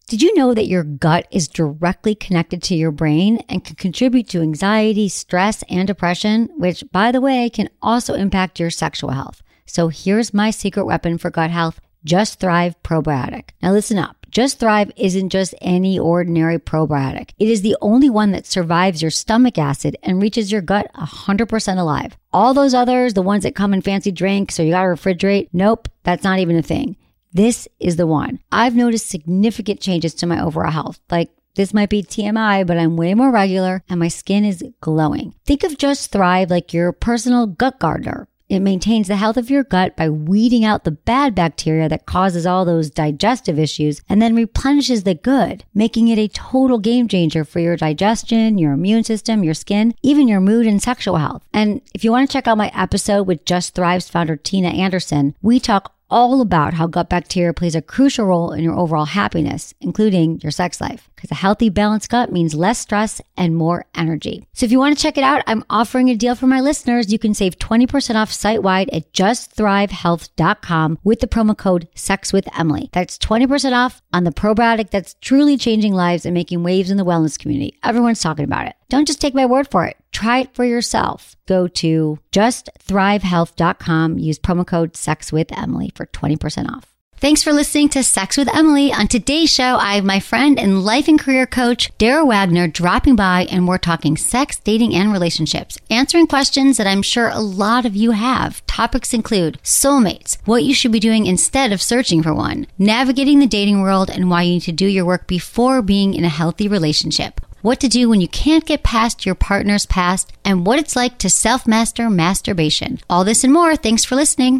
Did you know that your gut is directly connected to your brain and can contribute to anxiety, stress, and depression, which, by the way, can also impact your sexual health? So here's my secret weapon for gut health, Just Thrive Probiotic. Now listen up. Just Thrive isn't just any ordinary probiotic. It is the only one that survives your stomach acid and reaches your gut 100% alive. All those others, the ones that come in fancy drinks or you gotta refrigerate, nope, that's not even a thing. This is the one. I've noticed significant changes to my overall health. Like, this might be TMI, but I'm way more regular and my skin is glowing. Think of Just Thrive like your personal gut gardener. It maintains the health of your gut by weeding out the bad bacteria that causes all those digestive issues and then replenishes the good, making it a total game changer for your digestion, your immune system, your skin, even your mood and sexual health. And if you want to check out my episode with Just Thrive's founder, Tina Anderson, we talk all about how gut bacteria plays a crucial role in your overall happiness, including your sex life. Because a healthy, balanced gut means less stress and more energy. So if you want to check it out, I'm offering a deal for my listeners. You can save 20% off site-wide at justthrivehealth.com with the promo code SEXWithEmily. That's 20% off on the probiotic that's truly changing lives and making waves in the wellness community. Everyone's talking about it. Don't just take my word for it. Try it for yourself. Go to justthrivehealth.com. Use promo code SEXWithEmily for 20% off. Thanks for listening to Sex with Emily. On today's show, I have my friend and life and career coach, Dara Wagner, dropping by, and we're talking sex, dating, and relationships, answering questions that I'm sure a lot of you have. Topics include soulmates, what you should be doing instead of searching for one, navigating the dating world, and why you need to do your work before being in a healthy relationship, what to do when you can't get past your partner's past, and what it's like to self-master masturbation. All this and more. Thanks for listening.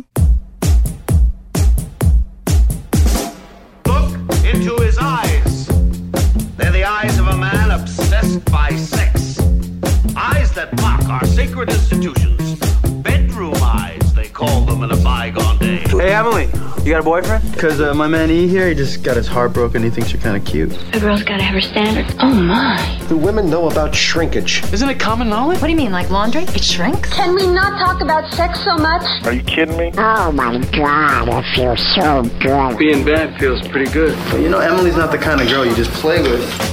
Into his eyes. They're the eyes of a man obsessed by sex. Eyes that mock our sacred institutions. Bedroom eyes, they call them in a bygone day. Hey, Emily, you got a boyfriend? Because my man E here, he just got his heart broken. He thinks you're kind of cute. A girl's got to have her standards. Oh, my. Do women know about shrinkage? Isn't it common knowledge? What do you mean, like laundry? It shrinks? Can we not talk about sex so much? Are you kidding me? Oh, my God, it feels so good. Being bad feels pretty good. But you know, Emily's not the kind of girl you just play with.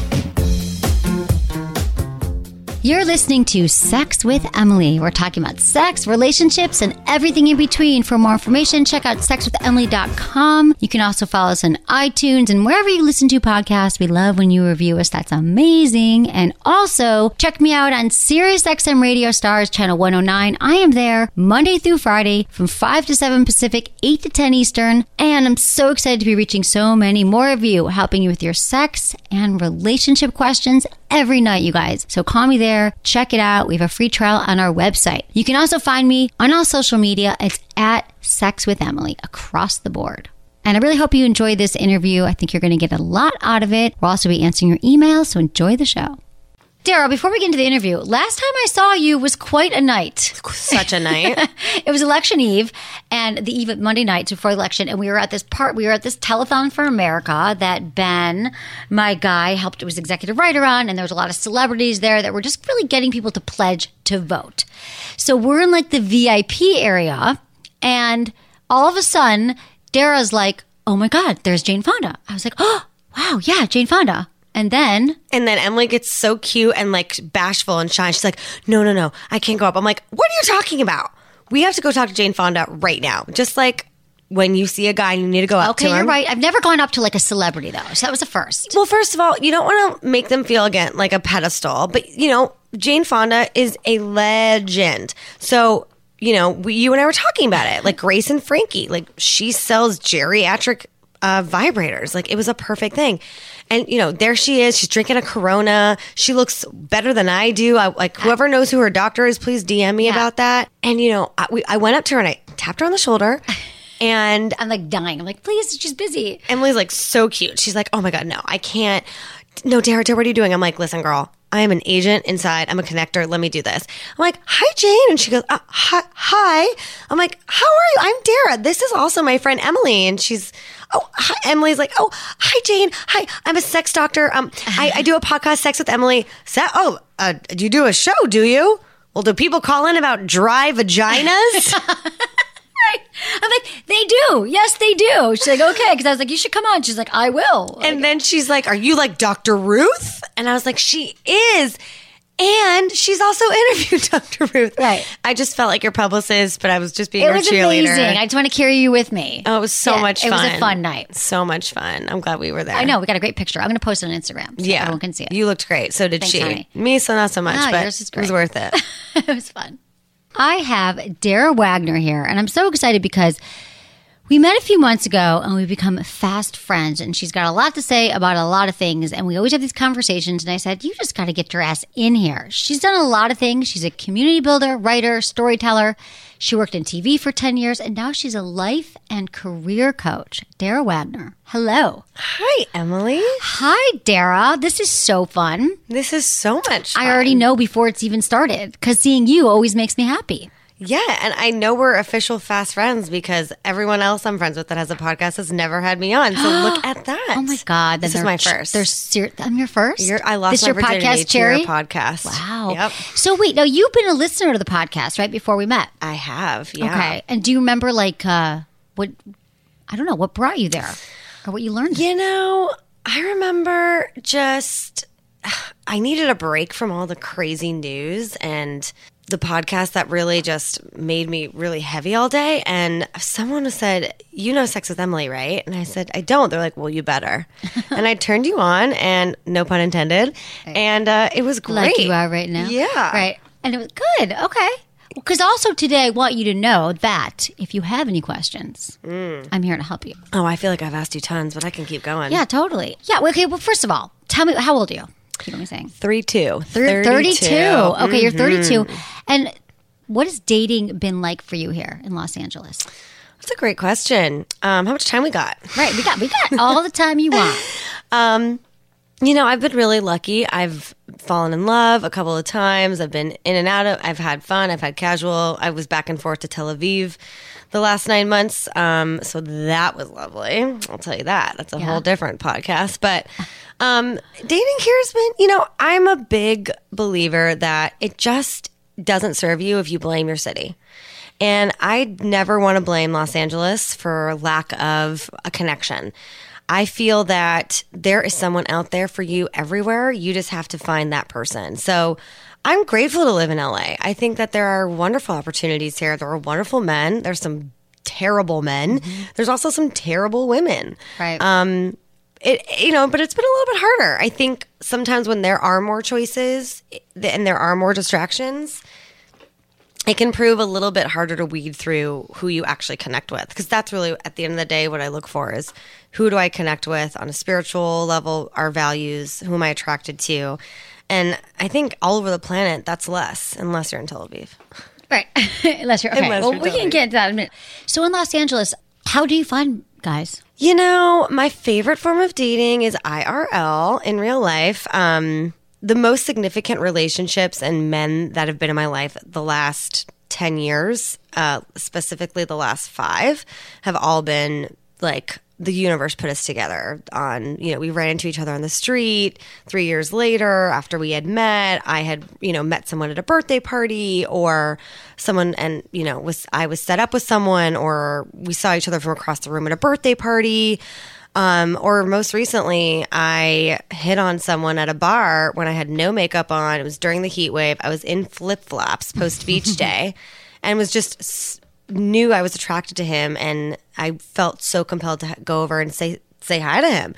You're listening to Sex with Emily. We're talking about sex, relationships, and everything in between. For more information, check out sexwithemily.com. You can also follow us on iTunes and wherever you listen to podcasts. We love when you review us. That's amazing. And also, check me out on SiriusXM Radio Stars, Channel 109. I am there Monday through Friday from 5 to 7 Pacific, 8 to 10 Eastern. And I'm so excited to be reaching so many more of you, helping you with your sex and relationship questions every night, you guys. So call me there. Check it out. We have a free trial on our website. You can also find me on all social media. It's at Sex with Emily across the board. And I really hope you enjoyed this interview. I think you're going to get a lot out of it. We'll also be answering your emails, so enjoy the show. Dara, before we get into the interview, last time I saw you was quite a night. Such a night. It was election eve and the eve of Monday night before the election. And we were at this telethon for America that Ben, my guy, was executive writer on. And there was a lot of celebrities there that were just really getting people to pledge to vote. So we're in like the VIP area. And all of a sudden, Dara's like, oh my God, there's Jane Fonda. I was like, oh, wow, yeah, Jane Fonda. And then Emily gets so cute and like bashful and shy. She's like, no, I can't go up. I'm like, what are you talking about? We have to go talk to Jane Fonda right now. Just like when you see a guy and you need to go up to him. Okay, you're right. I've never gone up to like a celebrity though. So that was the first. Well, first of all, you don't want to make them feel again like a pedestal. But, you know, Jane Fonda is a legend. So, you know, you and I were talking about it. Like Grace and Frankie, like she sells geriatric vibrators. Like it was a perfect thing. And, you know, there she is. She's drinking a Corona. She looks better than I do. Whoever knows who her doctor is, please DM me about that. And, you know, I went up to her and I tapped her on the shoulder. And I'm like dying. I'm like, please, she's busy. Emily's like so cute. She's like, oh my God, no, I can't. No, Dara, what are you doing? I'm like, listen, girl, I am an agent inside. I'm a connector. Let me do this. I'm like, hi, Jane. And she goes, hi. I'm like, how are you? I'm Dara. This is also my friend Emily. And she's, oh, hi. Emily's like, oh, hi, Jane. Hi, I'm a sex doctor. I do a podcast, Sex with Emily. Do you do a show, do you? Well, do people call in about dry vaginas? I'm like, they do. Yes, they do. She's like, okay. Because I was like, you should come on. She's like, I will. And then she's like, are you like Dr. Ruth? And I was like, she is. And she's also interviewed Dr. Ruth. Right. I just felt like your publicist, but I was just being it her was cheerleader. amazing. I just want to carry you with me. Oh, it was so much fun. It was a fun night. So much fun. I'm glad we were there. I know. We got a great picture. I'm going to post it on Instagram so everyone can see it. You looked great. So did Thanks, she. honey. Me, so not so much, No, but yours is it was great. worth it. It was fun. I have Dara Wagner here, and I'm so excited because we met a few months ago and we've become fast friends, and she's got a lot to say about a lot of things, and we always have these conversations, and I said, you just got to get your ass in here. She's done a lot of things. She's a community builder, writer, storyteller. She worked in TV for 10 years, and now she's a life and career coach. Dara Wagner. Hello. Hi, Emily. Hi, Dara. This is so fun. This is so much fun. I already know before it's even started because seeing you always makes me happy. Yeah, and I know we're official fast friends because everyone else I'm friends with that has a podcast has never had me on. So look at that. Oh my God. This is my first. I'm your first? I lost this my your virginity podcast, to Cherry? your podcast. Wow. Yep. So wait, now you've been a listener to the podcast, right, before we met? I have, yeah. Okay. And do you remember what brought you there or what you learned? You know, I remember I needed a break from all the crazy news and the podcast that really just made me really heavy all day. And someone said, you know Sex with Emily, right? And I said, I don't. They're like, well, you better. And I turned you on, and no pun intended. Right. And it was great. Like you are right now. Yeah. Right. And it was good. Okay. Because also today I want you to know that if you have any questions, I'm here to help you. Oh, I feel like I've asked you tons, but I can keep going. Yeah, totally. Yeah. Okay. Well, first of all, tell me, how old are you? You know what I'm saying? 32. 32. Okay, you're 32. And what has dating been like for you here in Los Angeles? That's a great question. How much time we got? Right, we got all the time you want. You know, I've been really lucky. I've fallen in love a couple of times. I've been in and out of. I've had fun. I've had casual. I was back and forth to Tel Aviv the last 9 months. So that was lovely. I'll tell you that. That's a whole different podcast. But dating here has been, you know, I'm a big believer that it just doesn't serve you if you blame your city. And I never want to blame Los Angeles for lack of a connection. I feel that there is someone out there for you everywhere. You just have to find that person. So I'm grateful to live in LA. I think that there are wonderful opportunities here. There are wonderful men. There's some terrible men. Mm-hmm. There's also some terrible women. Right. But it's been a little bit harder. I think sometimes when there are more choices and there are more distractions, it can prove a little bit harder to weed through who you actually connect with. Because that's really, at the end of the day, what I look for is who do I connect with on a spiritual level, our values, who am I attracted to? And I think all over the planet, that's less, unless you're in Tel Aviv. Right. Unless you're, okay. Well, we can get to that in a minute. So in Los Angeles, how do you find guys? You know, my favorite form of dating is IRL, in real life. The most significant relationships and men that have been in my life the last 10 years, specifically the last 5, have all been like the universe put us together on, you know, we ran into each other on the street 3 years later after we had met. I had, met someone at a birthday party or someone and, I was set up with someone or we saw each other from across the room at a birthday party. Or most recently, I hit on someone at a bar when I had no makeup on. It was during the heat wave. I was in flip-flops post-beach day and was just knew I was attracted to him. And I felt so compelled to go over and say hi to him.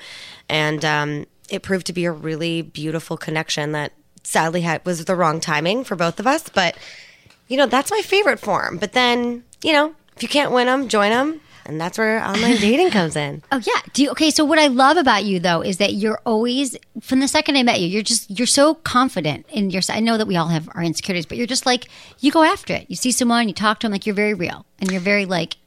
And it proved to be a really beautiful connection that sadly was the wrong timing for both of us. But, that's my favorite form. But then, if you can't win them, join them. And that's where online dating comes in. Oh, yeah. Okay, so what I love about you, though, is that you're always, from the second I met you, you're so confident in yourself. I know that we all have our insecurities, but you're just like, you go after it. You see someone, you talk to them, like you're very real. And you're very like,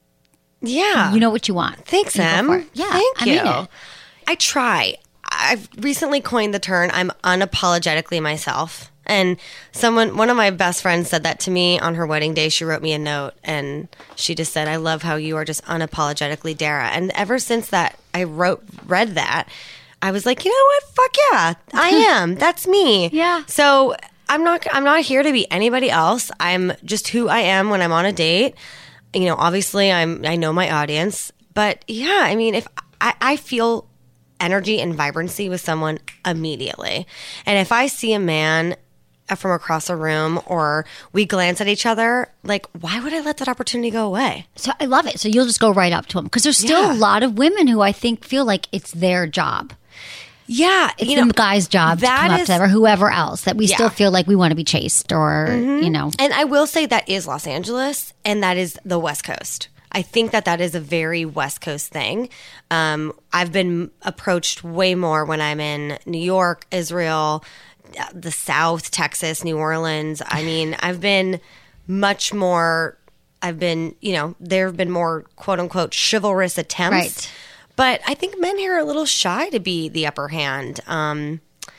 yeah, you know what you want. Thanks, Em. Yeah, Thank you. I mean it. I try. I've recently coined the term, I'm unapologetically myself. And one of my best friends said that to me on her wedding day. She wrote me a note and she just said, I love how you are just unapologetically Dara. And ever since that, I read that, I was like, you know what? Fuck yeah, I am. That's me. Yeah. So I'm not here to be anybody else. I'm just who I am when I'm on a date. you know, obviously I know my audience, but yeah, I mean, if I feel energy and vibrancy with someone immediately. And if I see a man from across a room or we glance at each other, like, why would I let that opportunity go away? So I love it. So you'll just go right up to him because there's still a lot of women who I think feel like it's their job. Yeah. It's the guy's job to come up to them or whoever else that we still feel like we want to be chased or, you know. And I will say that is Los Angeles and that is the West Coast. I think that is a very West Coast thing. I've been approached way more when I'm in New York, Israel, the South, Texas, New Orleans. I mean, I've been much more, you know, there have been more quote unquote chivalrous attempts. Right. But I think men here are a little shy to be the upper hand. And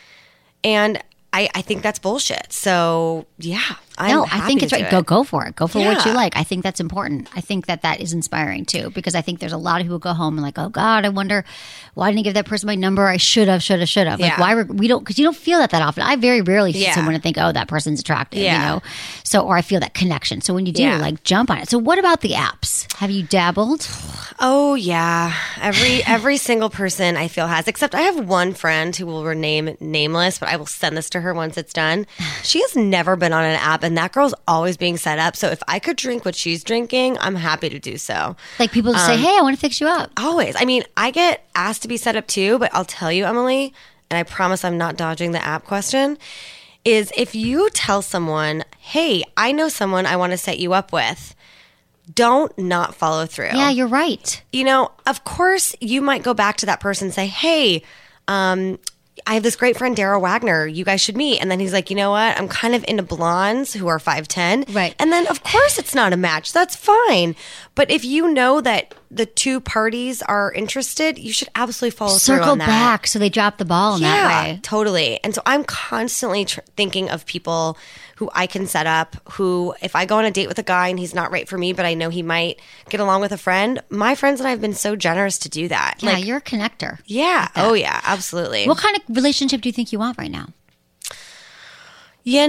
I think that's bullshit. So, yeah. I think it's right. Go for it. Go for what you Yeah. like. I think that's important. I think that is inspiring too, because I think there's a lot of people who go home and like, oh God, I wonder why didn't I give that person my number? I should have. Like, Yeah. why we don't, because you don't feel that often. I very rarely see someone and think, oh, that person's attractive, you know? So, or I feel that connection. So when you do, like, jump on it. So what about the apps? Have you dabbled? Oh yeah, every single person I feel has, except I have one friend who will remain nameless, but I will send this to her once it's done. She has never been on an app, and that girl's always being set up. So if I could drink what she's drinking, I'm happy to do so. Like people just say, hey, I want to fix you up. Always. I mean, I get asked to be set up too, but I'll tell you, Emily, and I promise I'm not dodging the app question, is if you tell someone, hey, I know someone I want to set you up with, don't not follow through. Yeah, you're right. You know, of course, you might go back to that person and say, hey, I have this great friend, Daryl Wagner. You guys should meet. And then he's like, you know what? I'm kind of into blondes who are 5'10". Right. And then, of course, it's not a match. That's fine. But if you know that the two parties are interested, you should absolutely follow through Circle on that. back so they drop the ball in that way. Totally. And so I'm constantly thinking of people who I can set up, who if I go on a date with a guy and he's not right for me, but I know he might get along with a friend, my friends and I have been so generous to do that. Yeah, you're a connector. Yeah. Oh, yeah, absolutely. What kind of relationship do you think you want right now? You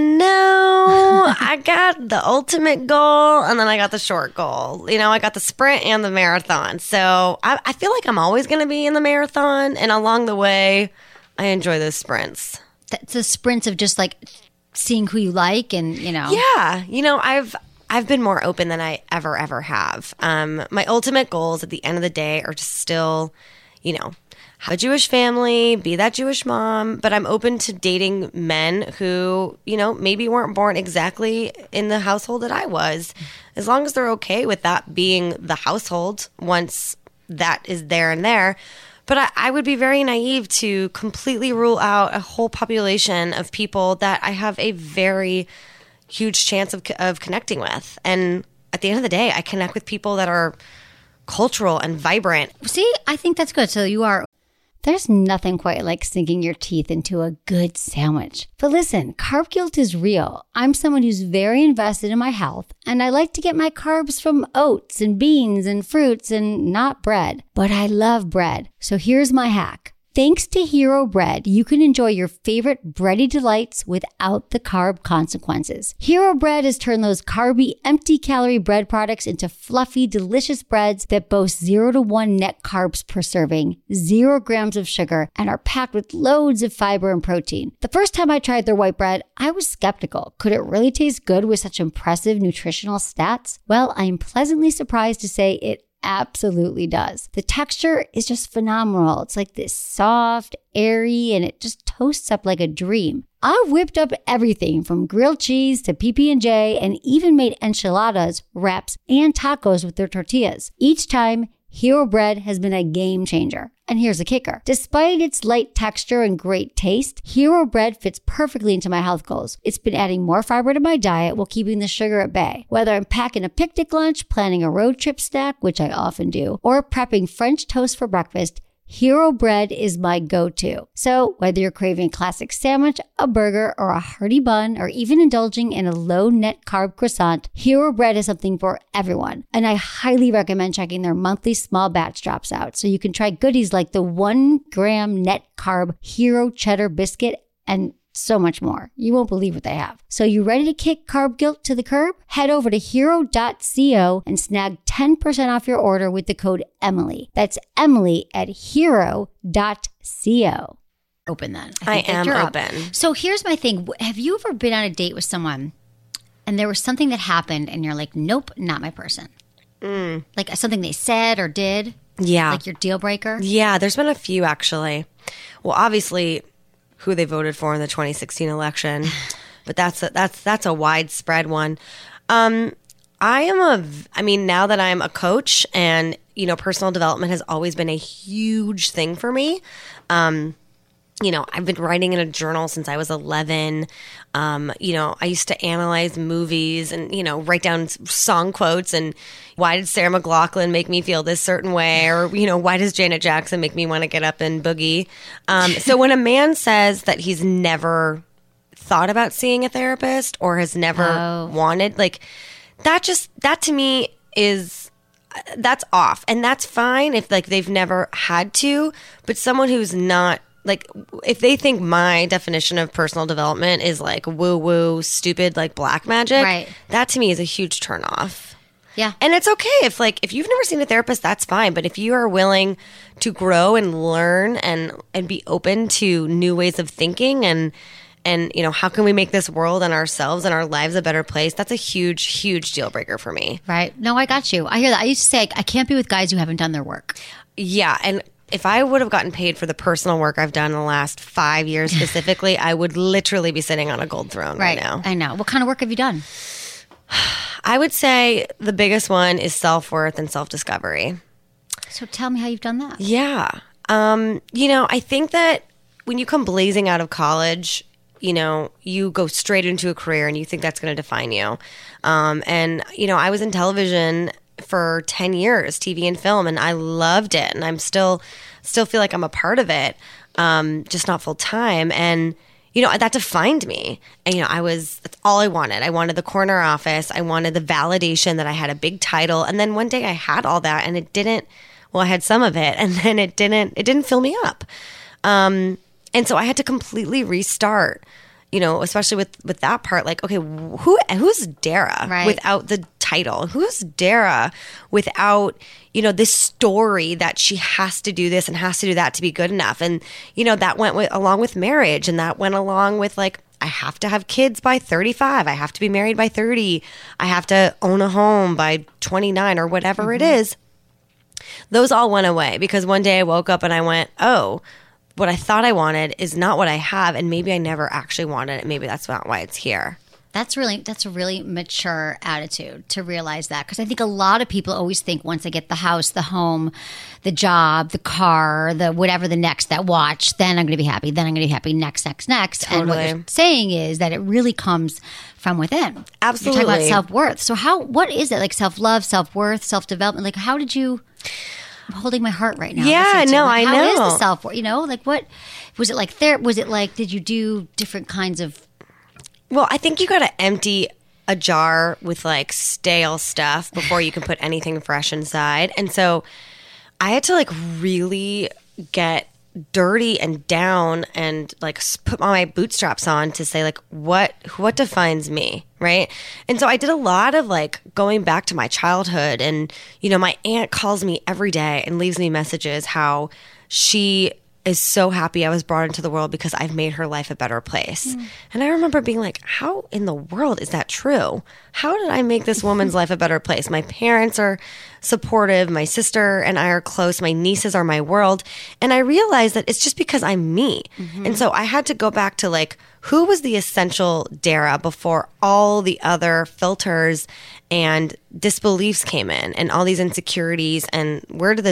know, I got the ultimate goal and then I got the short goal. You know, I got the sprint and the marathon. So I feel like I'm always going to be in the marathon. And along the way, I enjoy those sprints. That's the sprints of just like seeing who you like and, you know. Yeah. You know, I've been more open than I ever have. My ultimate goals at the end of the day are to still, you know, have a Jewish family, be that Jewish mom, but I'm open to dating men who, you know, maybe weren't born exactly in the household that I was, as long as they're okay with that being the household once that is there and there. But I would be very naive to completely rule out a whole population of people that I have a very huge chance of connecting with. And at the end of the day, I connect with people that are cultural and vibrant. See, I think that's good. So you are. There's nothing quite like sinking your teeth into a good sandwich. But listen, carb guilt is real. I'm someone who's very invested in my health, and I like to get my carbs from oats and beans and fruits and not bread. But I love bread. So here's my hack. Thanks to Hero Bread, you can enjoy your favorite bready delights without the carb consequences. Hero Bread has turned those carby, empty-calorie bread products into fluffy, delicious breads that boast 0 to 1 net carbs per serving, 0 grams of sugar, and are packed with loads of fiber and protein. The first time I tried their white bread, I was skeptical. Could it really taste good with such impressive nutritional stats? Well, I am pleasantly surprised to say it absolutely does. The texture is just phenomenal. It's like this soft, airy, and it just toasts up like a dream. I've whipped up everything from grilled cheese to PB&J and even made enchiladas, wraps, and tacos with their tortillas. Each time, Hero Bread has been a game changer. And here's the kicker. Despite its light texture and great taste, Hero Bread fits perfectly into my health goals. It's been adding more fiber to my diet while keeping the sugar at bay. Whether I'm packing a picnic lunch, planning a road trip snack, which I often do, or prepping French toast for breakfast, Hero Bread is my go-to. So whether you're craving a classic sandwich, a burger, or a hearty bun, or even indulging in a low-net carb croissant, Hero Bread is something for everyone. And I highly recommend checking their monthly small batch drops out so you can try goodies like the 1 gram net carb Hero Cheddar Biscuit and so much more. You won't believe what they have. So you ready to kick carb guilt to the curb? Head over to hero.co and snag 10% off your order with the code Emily. That's Emily at hero.co. Open then. I think am you're up. open. So here's my thing. Have you ever been on a date with someone and there was something that happened and you're like, nope, not my person? Like something they said or did? Yeah. Like your deal breaker? Yeah, there's been a few actually. Well, obviously, who they voted for in the 2016 election, but that's a widespread one. Now that I'm a coach and, personal development has always been a huge thing for me. I've been writing in a journal since I was 11. I used to analyze movies and, write down song quotes and why did Sarah McLachlan make me feel this certain way? Or, why does Janet Jackson make me want to get up and boogie? So when a man says that he's never thought about seeing a therapist or has never wanted, like that to me is... that's off. And that's fine if like they've never had to, but someone who's not, like, if they think my definition of personal development is like woo-woo, stupid, like black magic, right, that to me is a huge turnoff. Yeah. And it's okay if you've never seen a therapist, that's fine. But if you are willing to grow and learn and be open to new ways of thinking and how can we make this world and ourselves and our lives a better place, that's a huge, huge deal breaker for me. Right. No, I got you. I hear that. I used to say I can't be with guys who haven't done their work. Yeah. And if I would have gotten paid for the personal work I've done in the last 5 years specifically, I would literally be sitting on a gold throne right now. I know. What kind of work have you done? I would say the biggest one is self-worth and self-discovery. So tell me how you've done that. Yeah. I think that when you come blazing out of college, you go straight into a career and you think that's going to define you. I was in television for 10 years, TV and film, and I loved it. And I'm still feel like I'm a part of it, just not full time. And, that defined me. And, that's all I wanted. I wanted the corner office. I wanted the validation that I had a big title. And then one day I had all that and it didn't, well, I had some of it and then it didn't fill me up. And so I had to completely restart, especially with that part. Like, okay, who's Dara without the title? Who's Dara without, this story that she has to do this and has to do that to be good enough? And, that went along with marriage, and that went along with like, I have to have kids by 35. I have to be married by 30. I have to own a home by 29 or whatever it is. Those all went away because one day I woke up and I went, oh, what I thought I wanted is not what I have, and maybe I never actually wanted it. Maybe that's not why it's here. That's a really mature attitude to realize that, because I think a lot of people always think once they get the house, the home, the job, the car, the whatever, the next, that watch, then I'm going to be happy. Then I'm going to be happy. Next. Totally. And what you're saying is that it really comes from within. Absolutely. You're talking about self-worth. So what is it? Like self-love, self-worth, self-development? Like how did you... I'm holding my heart right now. Yeah, no, like, I know. How is the self-worth? Like what was it like there? Was it like, did you do different kinds of... Well, I think you got to empty a jar with like stale stuff before you can put anything fresh inside. And so I had to like really get dirty and down and like put my bootstraps on to say like what defines me, right? And so I did a lot of like going back to my childhood, and my aunt calls me every day and leaves me messages how she is so happy I was brought into the world because I've made her life a better place. And I remember being like, how in the world is that true? How did I make this woman's life a better place? My parents are supportive. My sister and I are close. My nieces are my world. And I realized that it's just because I'm me. And so I had to go back to like, who was the essential Dara before all the other filters and disbeliefs came in and all these insecurities, and where did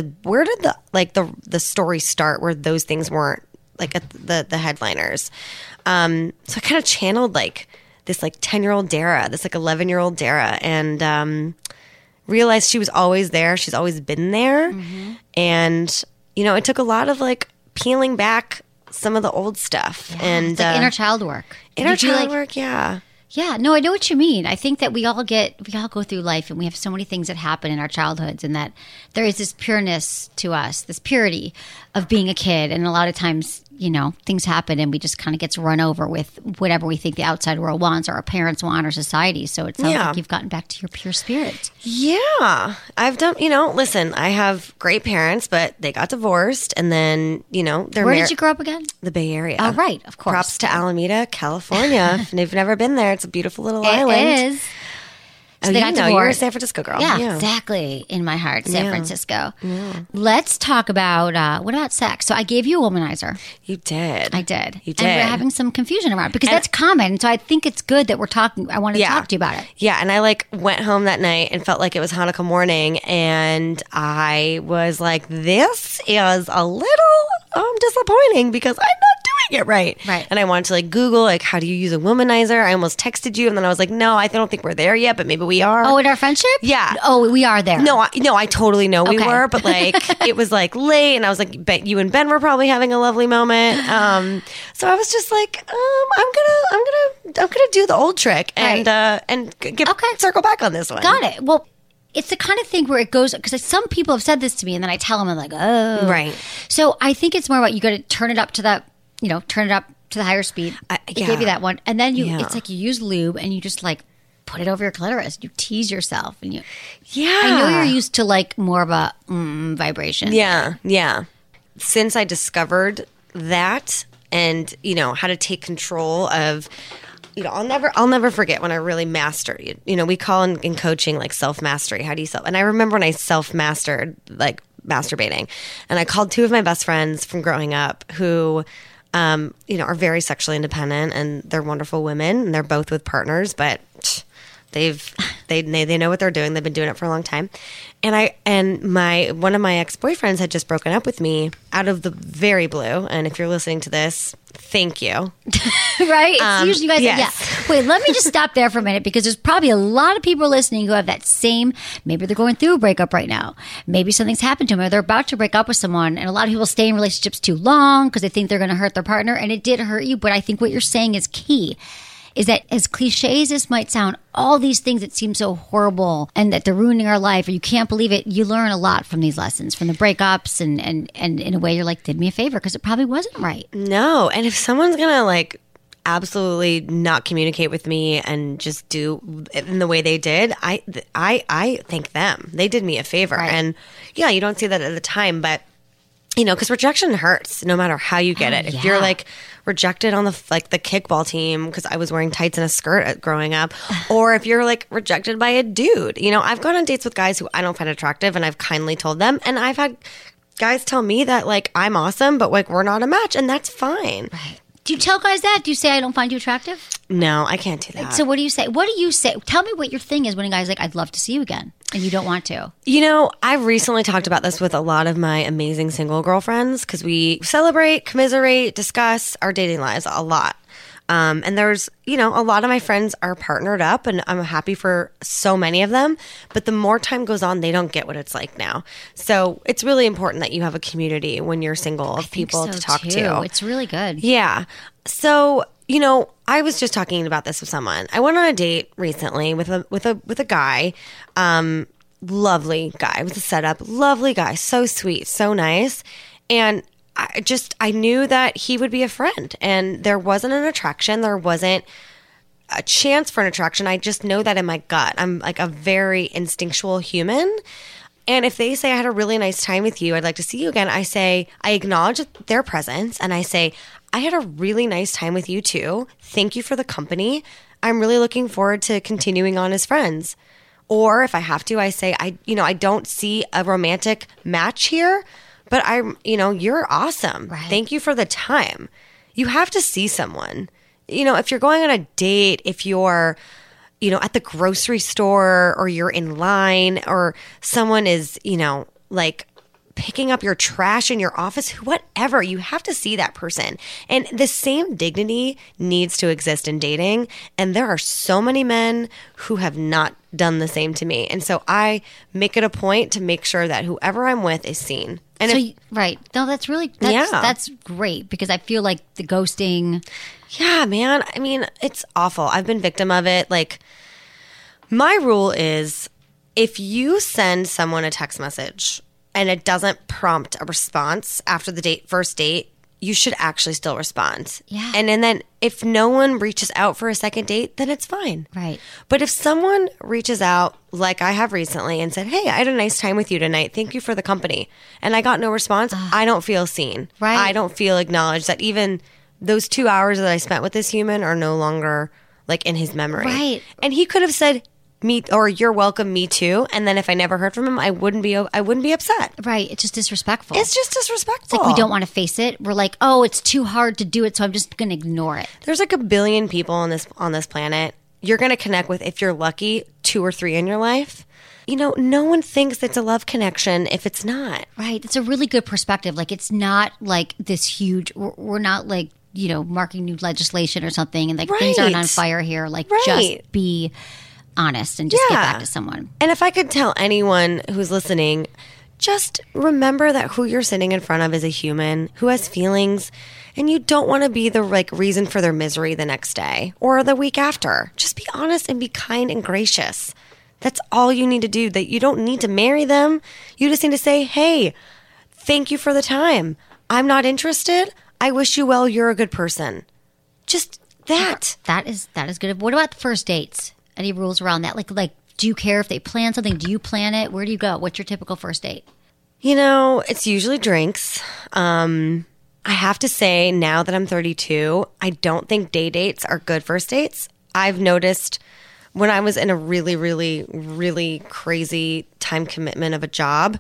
the story start where those things weren't like at the headliners. So I kind of channeled like this like 10-year-old Dara, this like 11-year-old Dara, and realized she was always there. She's always been there. And it took a lot of peeling back some of the old stuff. Yeah, and it's like inner child work. Yeah. Yeah, no, I know what you mean. I think that we all go through life and we have so many things that happen in our childhoods, and that there is this pureness to us, this purity of being a kid. And a lot of times, things happen and we just kind of gets run over with whatever we think the outside world wants or our parents want or society. So it sounds like you've gotten back to your pure spirit. Yeah. I've done, listen, I have great parents, but they got divorced and then, they're Where did you grow up again? The Bay Area. Oh, right. Of course. Props to Alameda, California. If you've never been there, it's a beautiful little island. It is. So they got you're a divorced. San Francisco girl. Yeah, exactly. In my heart, San Francisco. Yeah. Let's talk about, what about sex? So I gave you a womanizer. You did. I did. You did. And we're having some confusion around it because that's common. So I think it's good that we're talking. I wanted to talk to you about it. Yeah. And I went home that night and felt like it was Hanukkah morning. And I was like, this is a little disappointing because I'm not doing it right. Right. And I wanted to Google, how do you use a womanizer? I almost texted you. And then I was like, no, I don't think we're there yet, but maybe we are. Oh, in our friendship? Yeah. Oh, we are there. No, I totally know we were, but it was late, and I was like, bet you and Ben were probably having a lovely moment. So I was just like, I'm gonna do the old trick and circle back on this one. Got it. Well, it's the kind of thing where it goes, because some people have said this to me, and then I tell them, I'm like, oh, right. So I think it's more about you got to turn it up to the higher speed. I gave you that one, and then it's like you use lube, and you just put it over your clitoris. You tease yourself, and I know you're used to more of a vibration. Yeah. Since I discovered that, and how to take control of, I'll never forget when I really mastered it. We call in coaching self mastery. How do you self? And I remember when I self mastered masturbating, and I called two of my best friends from growing up who. Are very sexually independent, and they're wonderful women, and they're both with partners, but they know what they're doing. They've been doing it for a long time. And one of my ex-boyfriends had just broken up with me out of the very blue. And if you're listening to this, thank you. Right? It's usually you guys. Yes. Wait, let me just stop there for a minute, because there's probably a lot of people listening who have that same, maybe they're going through a breakup right now. Maybe something's happened to them, or they're about to break up with someone. And a lot of people stay in relationships too long because they think they're going to hurt their partner. And it did hurt you. But I think what you're saying is key. Is that as cliche as this might sound, all these things that seem so horrible and that they're ruining our life, or you can't believe it, you learn a lot from these lessons, from the breakups, and in a way you're like, did me a favor, because it probably wasn't right. No, and if someone's gonna absolutely not communicate with me and just do it in the way they did, I thank them. They did me a favor, right. And yeah, you don't see that at the time, but because rejection hurts no matter how you get it. If you're rejected on the kickball team because I was wearing tights and a skirt growing up, or if you're rejected by a dude, I've gone on dates with guys who I don't find attractive, and I've kindly told them, and I've had guys tell me that I'm awesome, but we're not a match, and that's fine. Right. Do you tell guys that? Do you say, I don't find you attractive? No, I can't do that. So what do you say? What do you say? Tell me what your thing is when a guy's like, I'd love to see you again, and you don't want to. I've recently talked about this with a lot of my amazing single girlfriends, because we celebrate, commiserate, discuss our dating lives a lot. And there's, a lot of my friends are partnered up, and I'm happy for so many of them. But the more time goes on, they don't get what it's like now. So it's really important that you have a community when you're single of people to talk to. It's really good. Yeah. So, I was just talking about this with someone. I went on a date recently with a guy. Lovely guy. It was a setup. Lovely guy. So sweet. So nice. And I knew that he would be a friend, and there wasn't an attraction. There wasn't a chance for an attraction. I just know that in my gut. I'm a very instinctual human. And if they say, I had a really nice time with you, I'd like to see you again, I acknowledge their presence, and I say, I had a really nice time with you too. Thank you for the company. I'm really looking forward to continuing on as friends. Or if I have to, I say, I don't see a romantic match here, but you're awesome. Right. Thank you for the time. You have to see someone. If you're going on a date, if you're, at the grocery store, or you're in line, or someone is, picking up your trash in your office, whatever, you have to see that person. And the same dignity needs to exist in dating. And there are so many men who have not done the same to me. And so I make it a point to make sure that whoever I'm with is seen. And right. No, that's great, because I feel like the ghosting. Yeah, man. I mean, it's awful. I've been victim of it. My rule is, if you send someone a text message and it doesn't prompt a response after the first date, you should actually still respond. Yeah. And then if no one reaches out for a second date, then it's fine. Right. But if someone reaches out, like I have recently, and said, hey, I had a nice time with you tonight. Thank you for the company. And I got no response, I don't feel seen. Right. I don't feel acknowledged that even those 2 hours that I spent with this human are no longer like in his memory. Right. And he could have said, me, or you're welcome, me too. And then if I never heard from him, I wouldn't be upset. Right. It's just disrespectful. It's just disrespectful. It's like we don't want to face it. We're like, oh, it's too hard to do it, so I'm just going to ignore it. There's like a billion people on this planet. You're going to connect with, if you're lucky, 2 or 3 in your life. You know, no one thinks it's a love connection if it's not. Right. It's a really good perspective. Like, it's not like this huge, we're not like, you know, marking new legislation or something, and like things aren't on fire here. Like, just be honest and just get back to someone. And if I could tell anyone who's listening, just remember that who you're sitting in front of is a human who has feelings, and you don't want to be the like reason for their misery the next day or the week after. Just be honest and be kind and gracious. That's all you need to do. That you don't need to marry them. You just need to say, hey, thank you for the time. I'm not interested. I wish you well. You're a good person. Just that. That is good. What about the first dates? Any rules around that? Like, do you care if they plan something? Do you plan it? Where do you go? What's your typical first date? You know, it's usually drinks. I have to say, now that I'm 32, I don't think day dates are good first dates. I've noticed when I was in a really, really, really crazy time commitment of a job,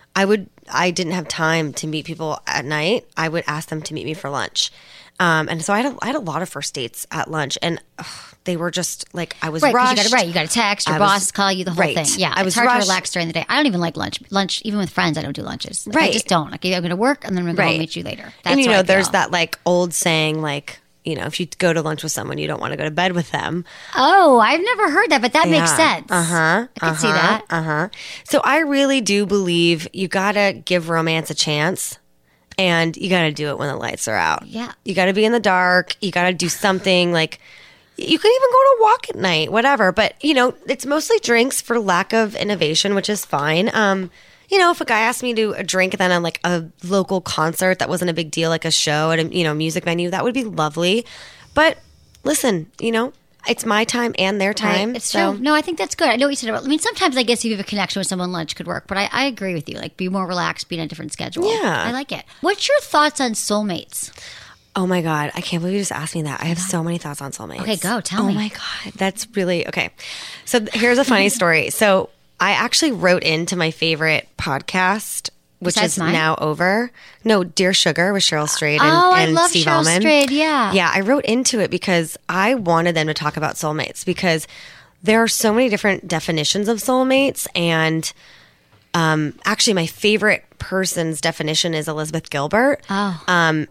I didn't have time to meet people at night. I would ask them to meet me for lunch. And so I had a lot of first dates at lunch, and they were just like, I was rushed. You got to text, your boss call you, the whole thing. Yeah, I was it's hard rushed. to relax during the day. I don't even like lunch. Lunch, even with friends, I don't do lunches. Like, Right. I just don't. Like, I'm going to work, and then I'm going to go meet you later. That's and you how know, I there's feel. that like old saying, like, you know, if you go to lunch with someone, you don't want to go to bed with them. Oh, I've never heard that, but that makes sense. I can see that. So I really do believe you got to give romance a chance. And you got to do it when the lights are out. Yeah. You got to be in the dark. You got to do something like, you could even go to a walk at night, whatever. But, you know, it's mostly drinks for lack of innovation, which is fine. You know, if a guy asked me to a drink then on like a local concert that wasn't a big deal, like a show at a, you know, music venue, that would be lovely. But listen, you know, it's my time and their time. Right. It's true. No, I think that's good. I know what you said about, I mean, sometimes I guess if you have a connection with someone, lunch could work, but I agree with you. Like, be more relaxed, be in a different schedule. Yeah. I like it. What's your thoughts on soulmates? Oh my God. I can't believe you just asked me that. I have so many thoughts on soulmates. Okay, go. Tell me. Oh my God. That's really, okay. So here's a funny story. So I actually wrote into my favorite podcast, which Besides is mine? now over. No, Dear Sugar with Cheryl Strayed and, I and love Steve Cheryl Allman. Strayed, yeah. Yeah, I wrote into it because I wanted them to talk about soulmates, because there are so many different definitions of soulmates. And actually, my favorite person's definition is Elizabeth Gilbert. Oh. And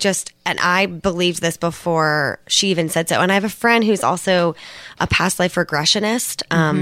I believed this before she even said so. And I have a friend who's also a past life regressionist.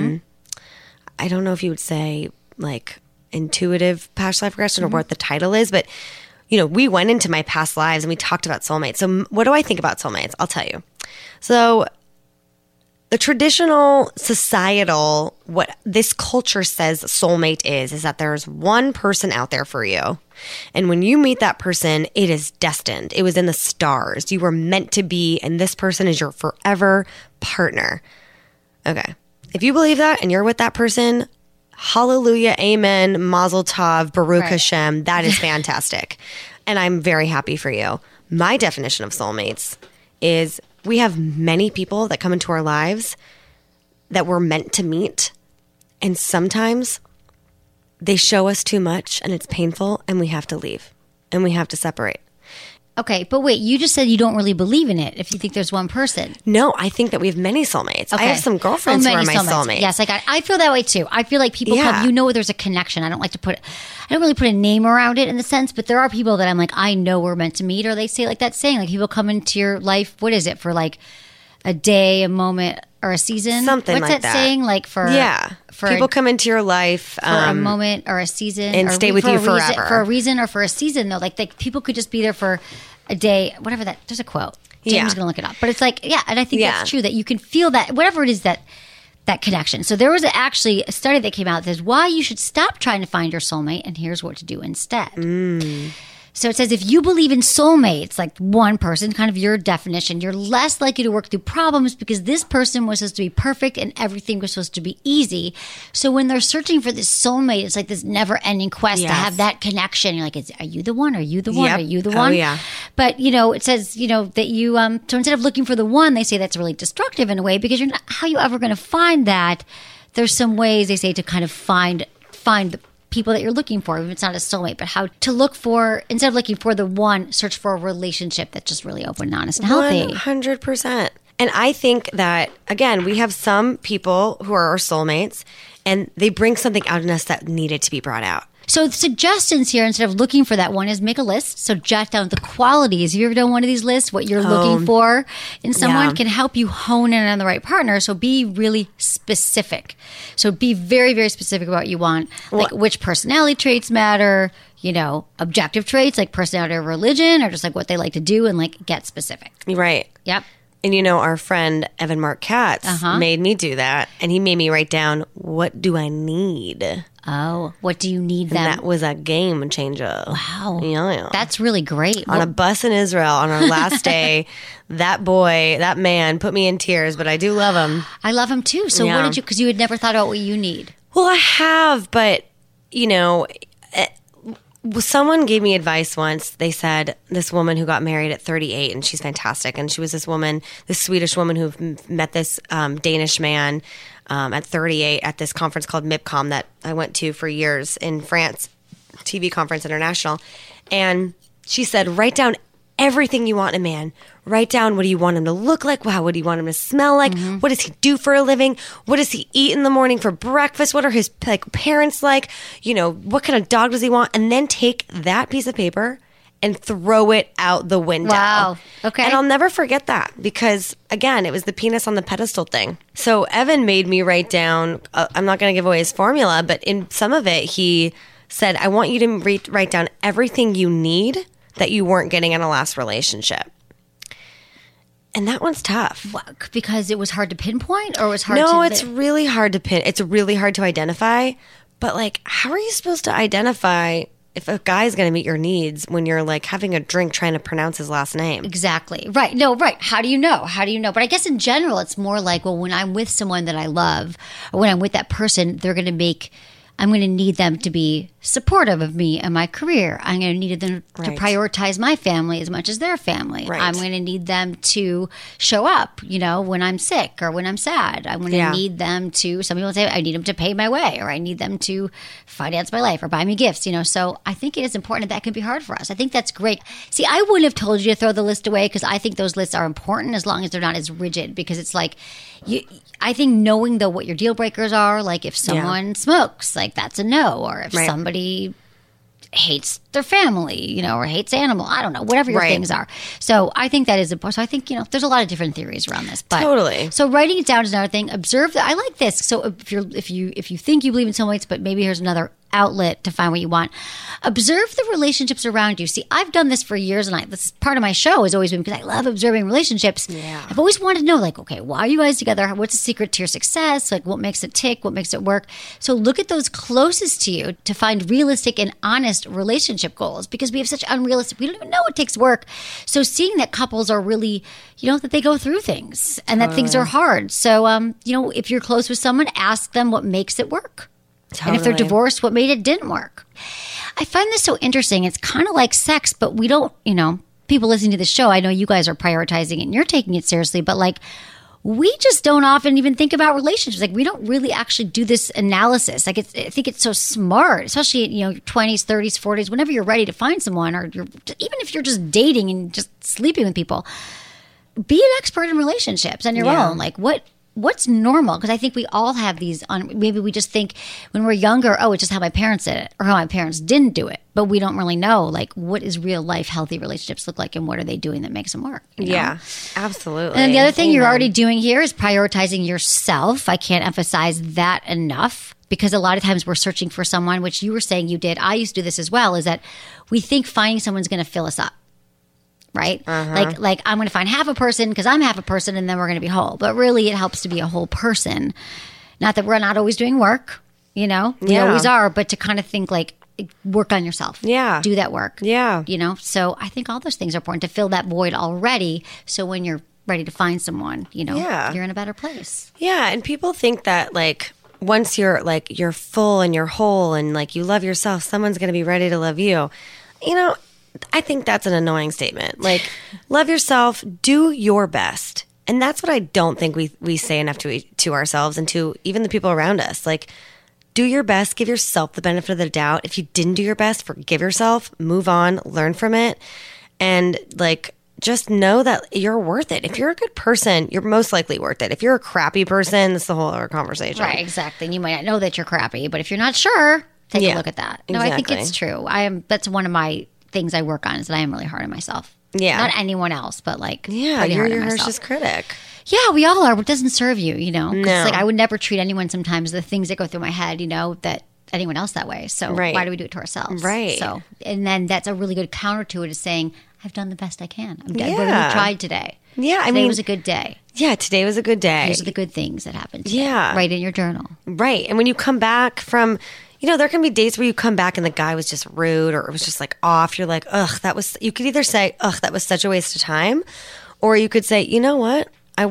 I don't know if you would say like intuitive past life regression or what the title is, but you know, we went into my past lives and we talked about soulmates. So what do I think about soulmates? I'll tell you. So the traditional societal, what this culture says soulmate is that there's one person out there for you. And when you meet that person, it is destined. It was in the stars. You were meant to be, and this person is your forever partner. Okay. If you believe that and you're with that person, hallelujah, amen, mazel tov, Baruch Right. Hashem. That is fantastic. And I'm very happy for you. My definition of soulmates is we have many people that come into our lives that we're meant to meet. And sometimes they show us too much and it's painful and we have to leave and we have to separate. Okay, but wait, you just said you don't really believe in it if you think there's one person. No, I think that we have many soulmates. Okay. I have some girlfriends who are many my soulmates. Yes, I feel that way too. I feel like people Yeah. come, you know, there's a connection. I don't really put a name around it in the sense, but there are people that I'm like, I know we're meant to meet, or they say like that saying, like people come into your life, what is it, for like a day, a moment, or a season? Something What's like that. saying? Like for people come into your life for a moment or a season and or stay with for you a reason- forever. for a reason or for a season though. Like people could just be there for a day, whatever that. There's a quote. James Yeah. is going to look it up, but it's like, yeah, and I think Yeah. that's true that you can feel that whatever it is that connection. So there was actually a study that came out that says why you should stop trying to find your soulmate, and here's what to do instead. So it says if you believe in soulmates, like one person, kind of your definition, you're less likely to work through problems because this person was supposed to be perfect and everything was supposed to be easy. So when they're searching for this soulmate, it's like this never-ending quest to have that connection. You're like, are you the one? Are you the one? Yep. Are you the one? Oh, yeah. But, it says, that you, so instead of looking for the one, they say that's really destructive in a way because how are you ever going to find that? There's some ways, they say, to kind of find the people that you're looking for, even if it's not a soulmate, but how to look for, instead of looking for the one, search for a relationship that's just really open and honest and healthy. 100%. And I think that, again, we have some people who are our soulmates and they bring something out in us that needed to be brought out. So the suggestions here, instead of looking for that one, is make a list. So jot down the qualities. Have you ever done one of these lists? What you're looking for in someone can help you hone in on the right partner. So be really specific. So be very, very specific about what you want. Like which personality traits matter, objective traits like personality or religion, or just like what they like to do, and like get specific. Right. Yep. And our friend Evan Mark Katz made me do that. And he made me write down, what do I need? Oh, what do you need And them? that was a game changer. Wow. Yeah. That's really great. On a bus in Israel on our last day, that man put me in tears, but I do love him. I love him too. So what did you, because you had never thought about what you need. Well, I have, but, someone gave me advice once. They said this woman who got married at 38, and she's fantastic. And she was this Swedish woman who met this Danish man at 38 at this conference called MIPCOM that I went to for years in France, TV Conference International. And she said, write down everything you want in a man. Write down, what do you want him to look like? Wow, what do you want him to smell like? Mm-hmm. What does he do for a living? What does he eat in the morning for breakfast? What are his parents like? What kind of dog does he want? And then take that piece of paper and throw it out the window. Wow. Okay. And I'll never forget that because, again, it was the penis on the pedestal thing. So Evan made me write down, I'm not going to give away his formula, but in some of it, he said, I want you to write down everything you need that you weren't getting in a last relationship. And that one's tough. What, because it was hard to pinpoint, or it was hard to... No, it's really hard to pin. It's really hard to identify. But, how are you supposed to identify if a guy's going to meet your needs when you're, having a drink trying to pronounce his last name? Exactly. Right. No, right. How do you know? But I guess in general, it's more like, well, when I'm with someone that I love, or when I'm with that person, I'm going to need them to be supportive of me and my career. I'm going to need them to prioritize my family as much as their family. Right. I'm going to need them to show up, when I'm sick or when I'm sad. I'm going to need them to, some people say, I need them to pay my way, or I need them to finance my life or buy me gifts, So I think it is important that can be hard for us. I think that's great. See, I wouldn't have told you to throw the list away because I think those lists are important as long as they're not as rigid, because it's like, I think knowing though what your deal breakers are, like if someone smokes, that's a no, or if somebody hates their family, or hates animal, I don't know, whatever your things are. So I think that is important. So I think, there's a lot of different theories around this. But totally. So writing it down is another thing. Observe that. I like this. So if you think you believe in soulmates, but maybe here's another outlet to find what you want. Observe the relationships around you. See, I've done this for years, and this is part of my show has always been because I love observing relationships. Yeah. I've always wanted to know, okay, why are you guys together? What's the secret to your success? What makes it tick? What makes it work? So look at those closest to you to find realistic and honest relationship goals, because we have such unrealistic, we don't even know it takes work. So seeing that couples are really, that they go through things and that things are hard. So, if you're close with someone, ask them what makes it work. Totally. And if they're divorced, what made it didn't work? I find this so interesting. It's kind of like sex, but we don't, people listening to the show, I know you guys are prioritizing it and you're taking it seriously, but we just don't often even think about relationships. We don't really actually do this analysis. I think it's so smart, especially your 20s, 30s, 40s, whenever you're ready to find someone, or even if you're just dating and just sleeping with people, be an expert in relationships on your own. What's normal? Because I think we all have these, maybe we just think when we're younger, it's just how my parents did it or how my parents didn't do it. But we don't really know, what is real life healthy relationships look like and what are they doing that makes them work? Yeah, absolutely. And then the other thing you're already doing here is prioritizing yourself. I can't emphasize that enough, because a lot of times we're searching for someone, which you were saying you did. I used to do this as well, is that we think finding someone's going to fill us up. Right? Like I'm going to find half a person because I'm half a person and then we're going to be whole. But really it helps to be a whole person. Not that we're not always doing work, we always are, but to kind of think work on yourself. Yeah. Do that work. Yeah. You know, so I think all those things are important to fill that void already. So when you're ready to find someone, you know, you're in a better place. Yeah. And people think that like once you're like, you're full and you're whole and like you love yourself, someone's going to be ready to love you. You know, I think that's an annoying statement. Like, love yourself, do your best. And that's what I don't think we say enough to ourselves and to even the people around us. Like, do your best, give yourself the benefit of the doubt. If you didn't do your best, forgive yourself, move on, learn from it. And like, just know that you're worth it. If you're a good person, you're most likely worth it. If you're a crappy person, that's the whole other conversation. Right, exactly. And you might not know that you're crappy, but if you're not sure, take a look at that. No, I think it's true. That's one of my things I work on is that I am really hard on myself. Yeah. Not anyone else, but like you're your harshest critic. Yeah, we all are. But it doesn't serve you, you know? 'Cause No. like I would never treat anyone sometimes the things that go through my head, you know, that anyone else that way. So why do we do it to ourselves? Right. So, and then that's a really good counter to it is saying, I've done the best I can. I've really tried today. Yeah, I Today mean, was a good day. Yeah, today was a good day. These are the good things that happened today. Yeah. Write in your journal. Right. And when you come back from, you know, there can be days where you come back and the guy was just rude or it was just like off. You're like, you could either say, that was such a waste of time. Or you could say, you know what? I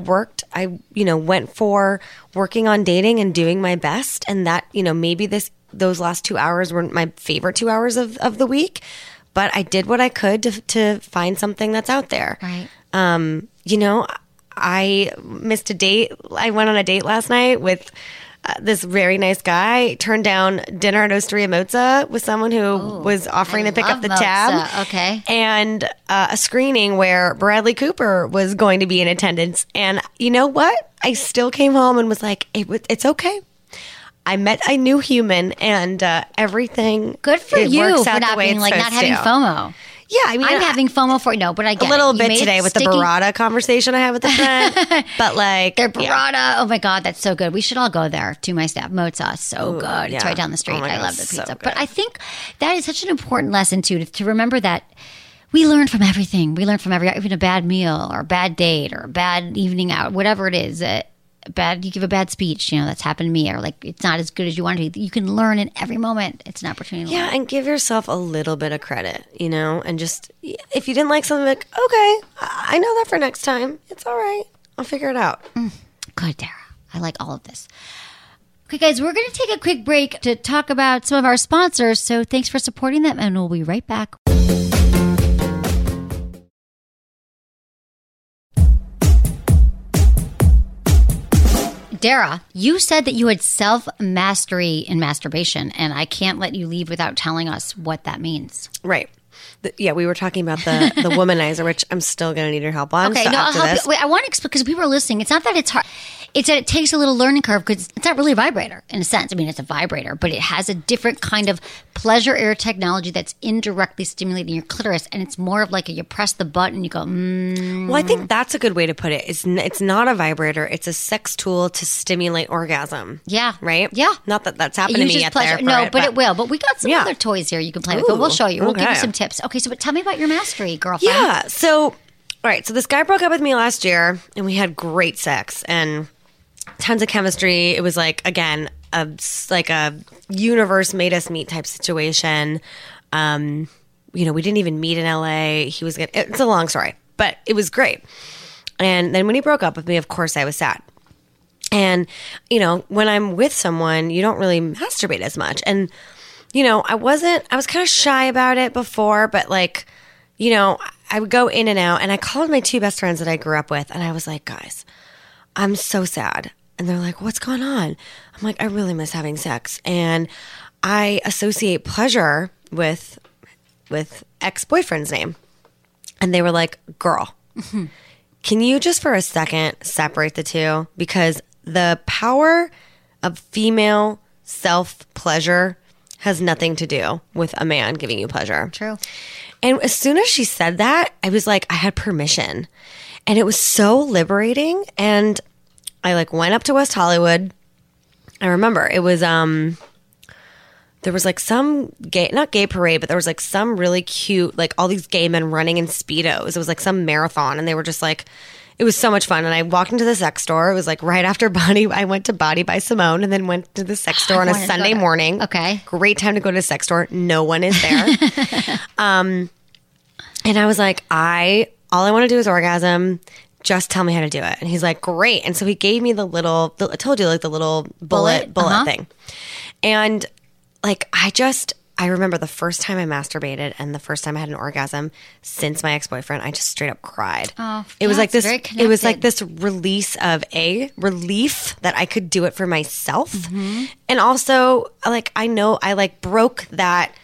went for working on dating and doing my best. And that, you know, maybe those last 2 hours weren't my favorite 2 hours of the week, but I did what I could to find something that's out there. Right. You know, I missed a date. I went on a date last night with this very nice guy. Turned down dinner at Osteria Mozza with someone who was offering to pick up the tab. Okay. And a screening where Bradley Cooper was going to be in attendance. And you know what? I still came home and was like, it's okay. I met a new human and everything. Good for it you works for out not the way being it's like not supposed having to. FOMO. Yeah, I mean, I'm having FOMO for but I get a little it. You bit made today it with the sticky. burrata conversation I had with a friend, but like Their burrata. Oh my God, that's so good. We should all go there to my staff. Mozza, so good. It's yeah. right down the street. Oh my I God, love the so pizza. good. But I think that is such an important lesson too, to remember that we learn from everything. We learn from even a bad meal or a bad date or a bad evening out, whatever it is. You give a bad speech, you know, that's happened to me, or like it's not as good as you want it to be. You can learn in every moment. It's an opportunity to learn. and give yourself a little bit of credit, you know, and just if you didn't like something, like, okay, I know that for next time. It's all right. I'll figure it out. Good, Dara. I like all of this. Okay, guys, we're going to take a quick break to talk about some of our sponsors. So thanks for supporting them, and we'll be right back. Dara, you said that you had self-mastery in masturbation, and I can't let you leave without telling us what that means. Right. We were talking about the womanizer, which I'm still going to need your help on. Okay, so no, I'll after help this, you. Wait, I want to explain, because people are listening. It's not that it's hard. It's that it takes a little learning curve, because it's not really a vibrator in a sense. I mean, it's a vibrator, but it has a different kind of pleasure air technology that's indirectly stimulating your clitoris, and it's more of like you press the button, you go, Well, I think that's a good way to put it. It's not a vibrator. It's a sex tool to stimulate orgasm. Yeah. Right? Yeah. Not that that's happened It to me uses yet pleasure. there. No, but it will. But we got some Yeah. other toys here you can play with, but we'll show you. We'll give you okay. some tips. Okay, so but tell me about your mastery, girlfriend. Yeah. So, all right. So this guy broke up with me last year, and we had great sex and tons of chemistry. It was like, again, a universe made us meet type situation. You know, we didn't even meet in LA. It's a long story, but it was great. And then when he broke up with me, of course, I was sad. And, you know, when I'm with someone, you don't really masturbate as much. And, you know, I was kind of shy about it before, but like, you know, I would go in and out, and I called my two best friends that I grew up with, and I was like, guys, I'm so sad. And they're like, what's going on? I'm like, I really miss having sex. And I associate pleasure with ex-boyfriend's name. And they were like, girl, can you just for a second separate the two? Because the power of female self-pleasure has nothing to do with a man giving you pleasure. True. And as soon as she said that, I was like, I had permission. And it was so liberating. And I like went up to West Hollywood. I remember it was, there was like some not gay parade, but there was like some really cute, like all these gay men running in Speedos. It was like some marathon, and they were just like, It was so much fun. And I walked into the sex store. It was like right after I went to Body by Simone and then went to the sex store on a Sunday morning. Okay. Great time to go to the sex store. No one is there. And I was like, all I want to do is orgasm. Just tell me how to do it. And he's like, great. And so he gave me I told you, like the little bullet thing. And like, I remember the first time I masturbated and the first time I had an orgasm since my ex-boyfriend, I just straight up cried. Oh, it was like this. Very It was like connected. this release of relief that I could do it for myself, and also like I know I like broke that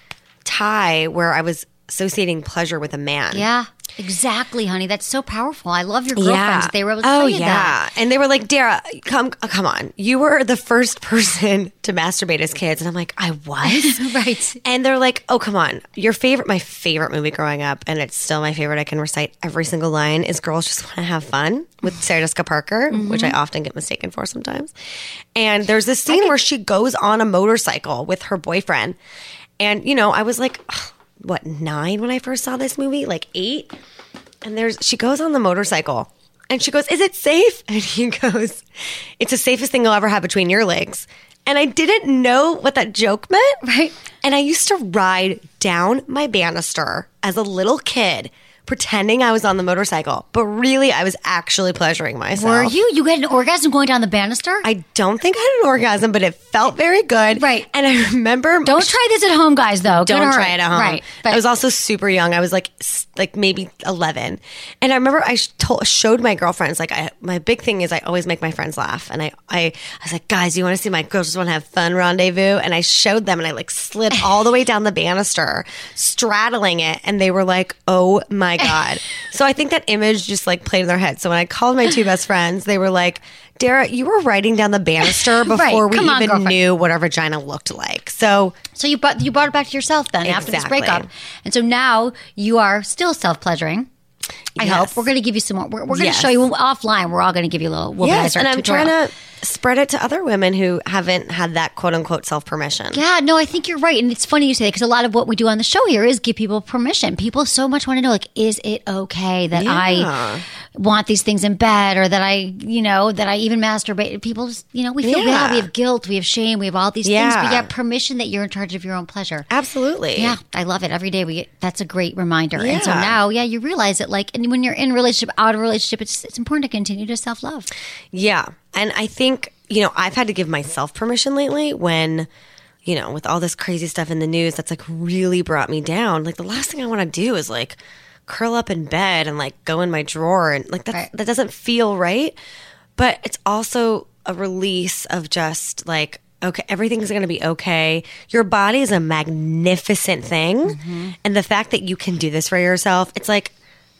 tie where I was associating pleasure with a man. Yeah. Exactly, honey. That's so powerful. I love your girlfriends. Yeah. They were able to tell you that. And they were like, Dara, come on. You were the first person to masturbate as kids. And I'm like, I was? Right. And they're like, oh, come on. My favorite movie growing up, and it's still my favorite, I can recite every single line, is Girls Just Want to Have Fun with Sarah Jessica Parker, which I often get mistaken for sometimes. And there's this scene where she goes on a motorcycle with her boyfriend. And, you know, I was like, what, 9 when I first saw this movie? Like 8? And she goes on the motorcycle and she goes, is it safe? And he goes, it's the safest thing you'll ever have between your legs. And I didn't know what that joke meant. Right. And I used to ride down my banister as a little kid pretending I was on the motorcycle, but really I was actually pleasuring myself. Were you? You had an orgasm going down the banister? I don't think I had an orgasm, but it felt very good. Right. And I remember... Don't try this at home, guys, though. Don't try it at home. Right. I was also super young. I was like maybe 11. And I remember I showed my girlfriends, like my big thing is I always make my friends laugh. And I was like, guys, you want to see my Girls Just Want to Have Fun rendezvous? And I showed them and I like slid all the way down the banister, straddling it. And they were like, oh my God. So I think that image just like played in their head. So when I called my 2 best friends, they were like, Dara, you were riding down the banister before we Come on, even girlfriend. knew what our vagina looked like. So you brought it back to yourself then after this Exactly. breakup. And so now you are still self-pleasuring. I Yes. hope. We're going to give you some more. We're going to Yes. show you offline. We're all going to give you a little womanizer yes, and I'm tutorial. trying to spread it to other women who haven't had that quote unquote self permission. Yeah, no, I think you're right. And it's funny you say that because a lot of what we do on the show here is give people permission. People so much want to know, like, is it okay that I want these things in bed or that I even masturbate? People just, we feel bad. We have guilt. We have shame. We have all these things. But yeah, permission that you're in charge of your own pleasure. Absolutely. Yeah, I love it. Every day that's a great reminder. And so now, you realize it and when you're in a relationship, out of a relationship, it's important to continue to self-love. Yeah. And I think, I've had to give myself permission lately when, with all this crazy stuff in the news that's like really brought me down. Like the last thing I want to do is like curl up in bed and like go in my drawer and like that doesn't feel right. But it's also a release of just like, okay, everything's going to be okay. Your body is a magnificent thing. Mm-hmm. And the fact that you can do this for yourself, it's like,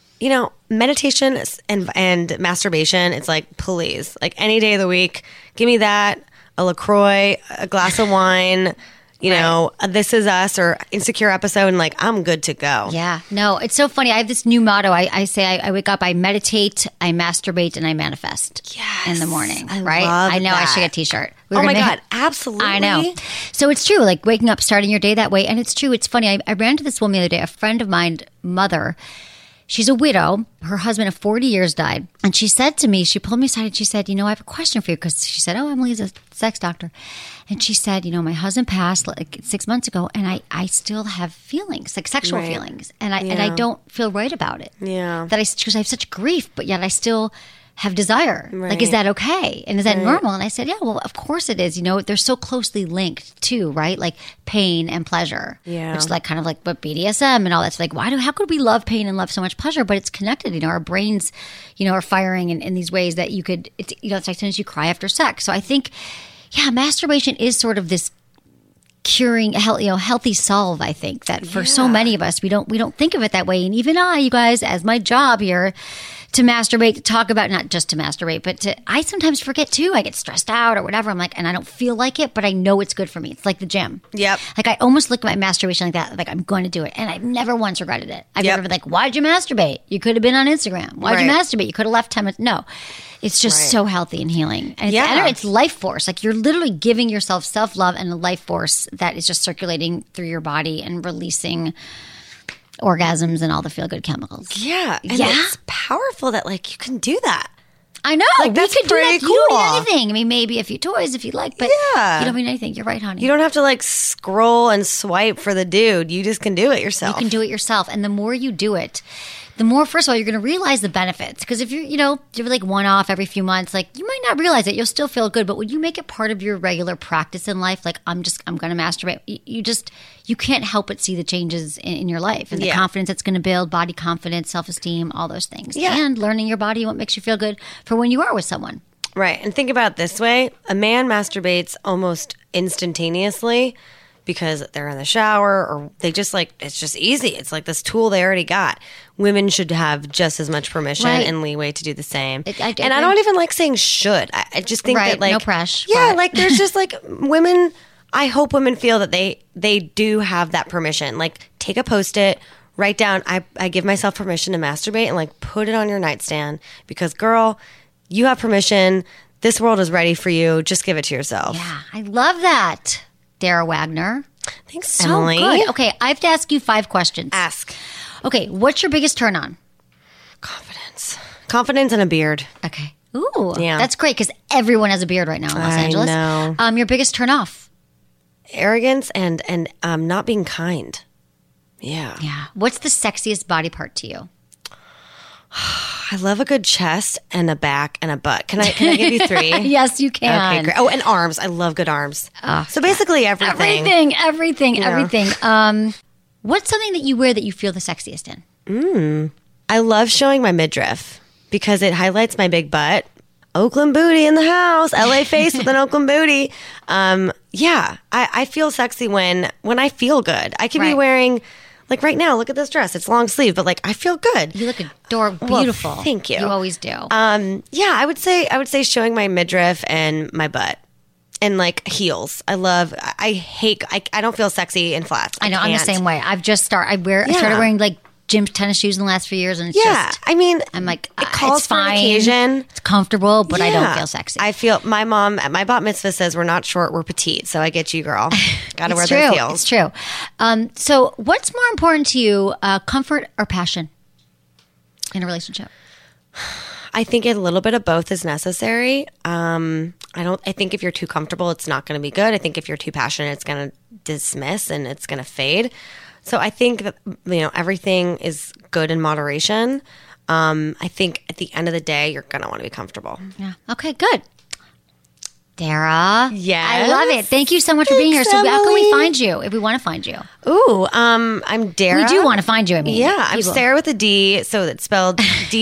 meditation and masturbation, it's like, please, like any day of the week, give me that, a LaCroix, a glass of wine, a This Is Us or Insecure episode, and like, I'm good to go. Yeah. No, it's so funny. I have this new motto. I say I wake up, I meditate, I masturbate, and I manifest in the morning. Right? I know. I should get a t-shirt. Oh my God. Absolutely. I know. So it's true. Like waking up, starting your day that way. And it's true. It's funny. I ran into this woman the other day, a friend of mine, mother. She's a widow. Her husband of 40 years died. And she said to me, she pulled me aside and she said, I have a question for you. Because she said, Emily's a sex doctor. And she said, my husband passed like 6 months ago and I still have feelings, like sexual feelings. And I don't feel right about it. Yeah. Because I have such grief, but yet I still have desire. Right. Like, is that okay? And is that normal? And I said, yeah, well, of course it is. They're so closely linked too, right? Like pain and pleasure. Yeah. Which is like kind of like what BDSM and all that's like, how could we love pain and love so much pleasure? But it's connected. Our brains, are firing in these ways that you could, it's like sometimes you cry after sex. So I think, masturbation is sort of this curing, healthy solve. I think that for so many of us, we don't think of it that way. And even you guys, as my job here, to masturbate, to talk about, not just to masturbate, but I sometimes forget too. I get stressed out or whatever. I'm like, and I don't feel like it, but I know it's good for me. It's like the gym. Yep. Like I almost look at my masturbation like that. Like I'm going to do it. And I've never once regretted it. I've never been like, why'd you masturbate? You could have been on Instagram. Why'd you masturbate? You could have left 10 minutes. No. It's just so healthy and healing. And it's life force. Like you're literally giving yourself self-love and a life force that is just circulating through your body and releasing orgasms and all the feel-good chemicals. Yeah. And Yeah. it's powerful that like you can do that. I know. Like, we that's could do that. pretty You don't cool. need anything. I mean, maybe a few toys if you'd like, but Yeah. you don't need anything. You're right, honey. You don't have to like scroll and swipe for the dude. You just can do it yourself. You can do it yourself. And the more you do it, the more, first of all, you're going to realize the benefits. Because if you're like one off every few months, like you might not realize it. You'll still feel good. But when you make it part of your regular practice in life, like I'm going to masturbate, you can't help but see the changes in your life and the confidence it's going to build, body confidence, self-esteem, all those things. Yeah. And learning your body, what makes you feel good for when you are with someone. Right. And think about it this way. A man masturbates almost instantaneously because they're in the shower or they just like, it's just easy. It's like this tool they already got. Women should have just as much permission Right. and leeway to do the same. I and I don't even like saying should. I just think Right, that like, no pressure, Yeah. but- Like there's just like women, I hope women feel that they do have that permission. Like take a Post-it, write down, I give myself permission to masturbate and like put it on your nightstand because girl, you have permission. This world is ready for you. Just give it to yourself. Yeah, I love that, Dara Wagner. Thanks, So Emily. good. Okay, I have to ask you 5 questions. Ask. Okay, what's your biggest turn on? Confidence and a beard. Okay. Ooh, Yeah. that's great because everyone has a beard right now in Los I Angeles. know. Your biggest turn off? Arrogance and not being kind. Yeah. Yeah. What's the sexiest body part to you? I love a good chest and a back and a butt. Can I give you 3? Yes, you can. Okay, great. Oh, and arms. I love good arms. So basically everything. Everything. Yeah. What's something that you wear that you feel the sexiest in? I love showing my midriff because it highlights my big butt. Oakland booty in the house. LA face with an Oakland booty. Yeah. I feel sexy when I feel good. I could be Right. wearing, like right now, look at this dress. It's long sleeve, but like I feel good. You look adorable, beautiful. Thank you. You always do. Yeah, I would say showing my midriff and my butt. And like heels. I don't feel sexy in flats. I know. I'm the can't. same way. I started wearing like gym tennis shoes in the last few years, and it's just. I mean, I'm like, it calls it's for an fine. occasion. It's comfortable, but I don't Yeah. feel sexy. I feel my mom at my bat mitzvah says we're not short, we're petite. So I get you, girl. Got to wear It's those true. heels. It's true. So, what's more important to you, comfort or passion in a relationship? I think a little bit of both is necessary. I think if you're too comfortable, it's not going to be good. I think if you're too passionate, it's going to dismiss and it's going to fade. So I think that, everything is good in moderation. I think at the end of the day, you're going to want to be comfortable. Yeah. Okay, good. Dara. Yes? I love it. Thank you so much for being here. Thanks, So how can we Emily. find you if we want to find you? Ooh, I'm Dara. We do want to find you. I mean, Yeah, I'm people- Sarah with a D, so it's spelled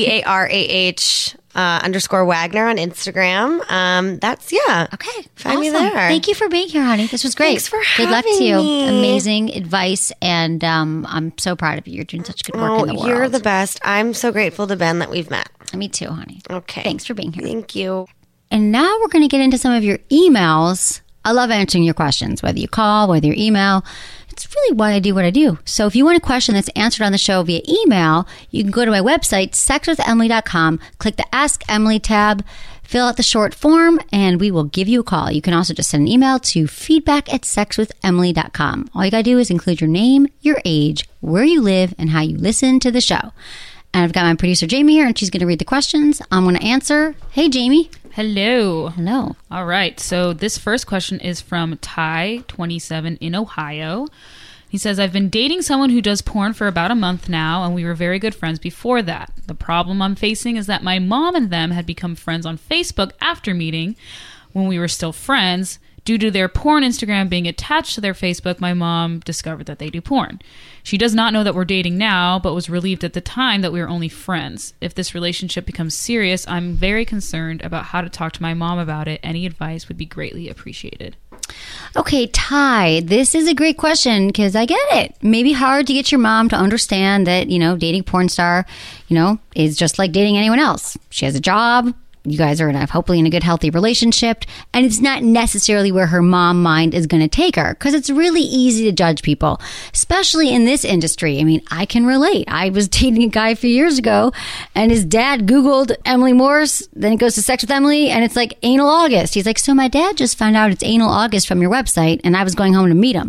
DARAH _ Wagner on Instagram. That's Okay. Find me awesome. there. Thank you for being here, honey. This was great. Thanks for Good luck to having you. me. Amazing advice, and I'm so proud of you. You're doing such good work Oh, in the world. you're the best. I'm so grateful to Ben that we've met. Me too, honey. Okay. Thanks for being here. Thank you. And now we're going to get into some of your emails. I love answering your questions, whether you call, whether you email. It's really why I do what I do. So if you want a question that's answered on the show via email, you can go to my website, sexwithemily.com, click the Ask Emily tab, fill out the short form, and we will give you a call. You can also just send an email to feedback@sexwithemily.com. All you got to do is include your name, your age, where you live, and how you listen to the show. And I've got my producer, Jamie, here, and she's going to read the questions. I'm going to answer. Hey, Jamie. Hello. Hello. All right. So this first question is from Ty, 27, in Ohio. He says, I've been dating someone who does porn for about a month now, and we were very good friends before that. The problem I'm facing is that my mom and them had become friends on Facebook after meeting when we were still friends. Due to their porn Instagram being attached to their Facebook, my mom discovered that they do porn. She does not know that we're dating now, but was relieved at the time that we were only friends. If this relationship becomes serious, I'm very concerned about how to talk to my mom about it. Any advice would be greatly appreciated. Okay, Ty, this is a great question because I get it. Maybe hard to get your mom to understand that, dating porn star, is just like dating anyone else. She has a job. You guys are hopefully in a good, healthy relationship. And it's not necessarily where her mom mind is going to take her because it's really easy to judge people, especially in this industry. I mean, I can relate. I was dating a guy a few years ago and his dad Googled Emily Morse. Then he goes to Sex with Emily and it's like anal August. He's like, so my dad just found out it's anal August from your website and I was going home to meet him.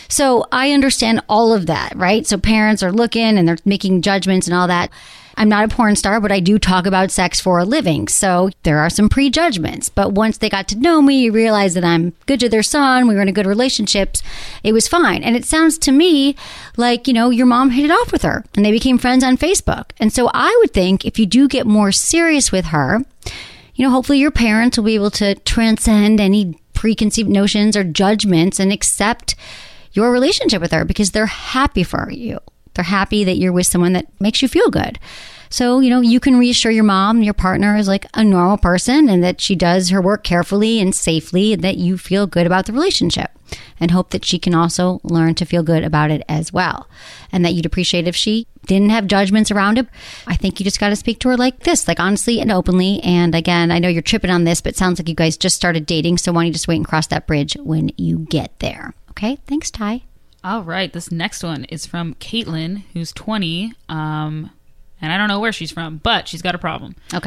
So I understand all of that, right? So parents are looking and they're making judgments and all that. I'm not a porn star, but I do talk about sex for a living. So there are some prejudgments. But once they got to know me, realized that I'm good to their son, we were in a good relationship, it was fine. And it sounds to me like, your mom hit it off with her and they became friends on Facebook. And so I would think if you do get more serious with her, hopefully your parents will be able to transcend any preconceived notions or judgments and accept your relationship with her because they're happy for you. They're happy that you're with someone that makes you feel good. So, you can reassure your mom, your partner is like a normal person and that she does her work carefully and safely and that you feel good about the relationship and hope that she can also learn to feel good about it as well. And that you'd appreciate if she didn't have judgments around it. I think you just got to speak to her like this, like honestly and openly. And again, I know you're tripping on this, but it sounds like you guys just started dating. So why don't you just wait and cross that bridge when you get there? Okay. Thanks, Ty. All right, this next one is from Caitlin, who's 20, and I don't know where she's from, but she's got a problem. Okay.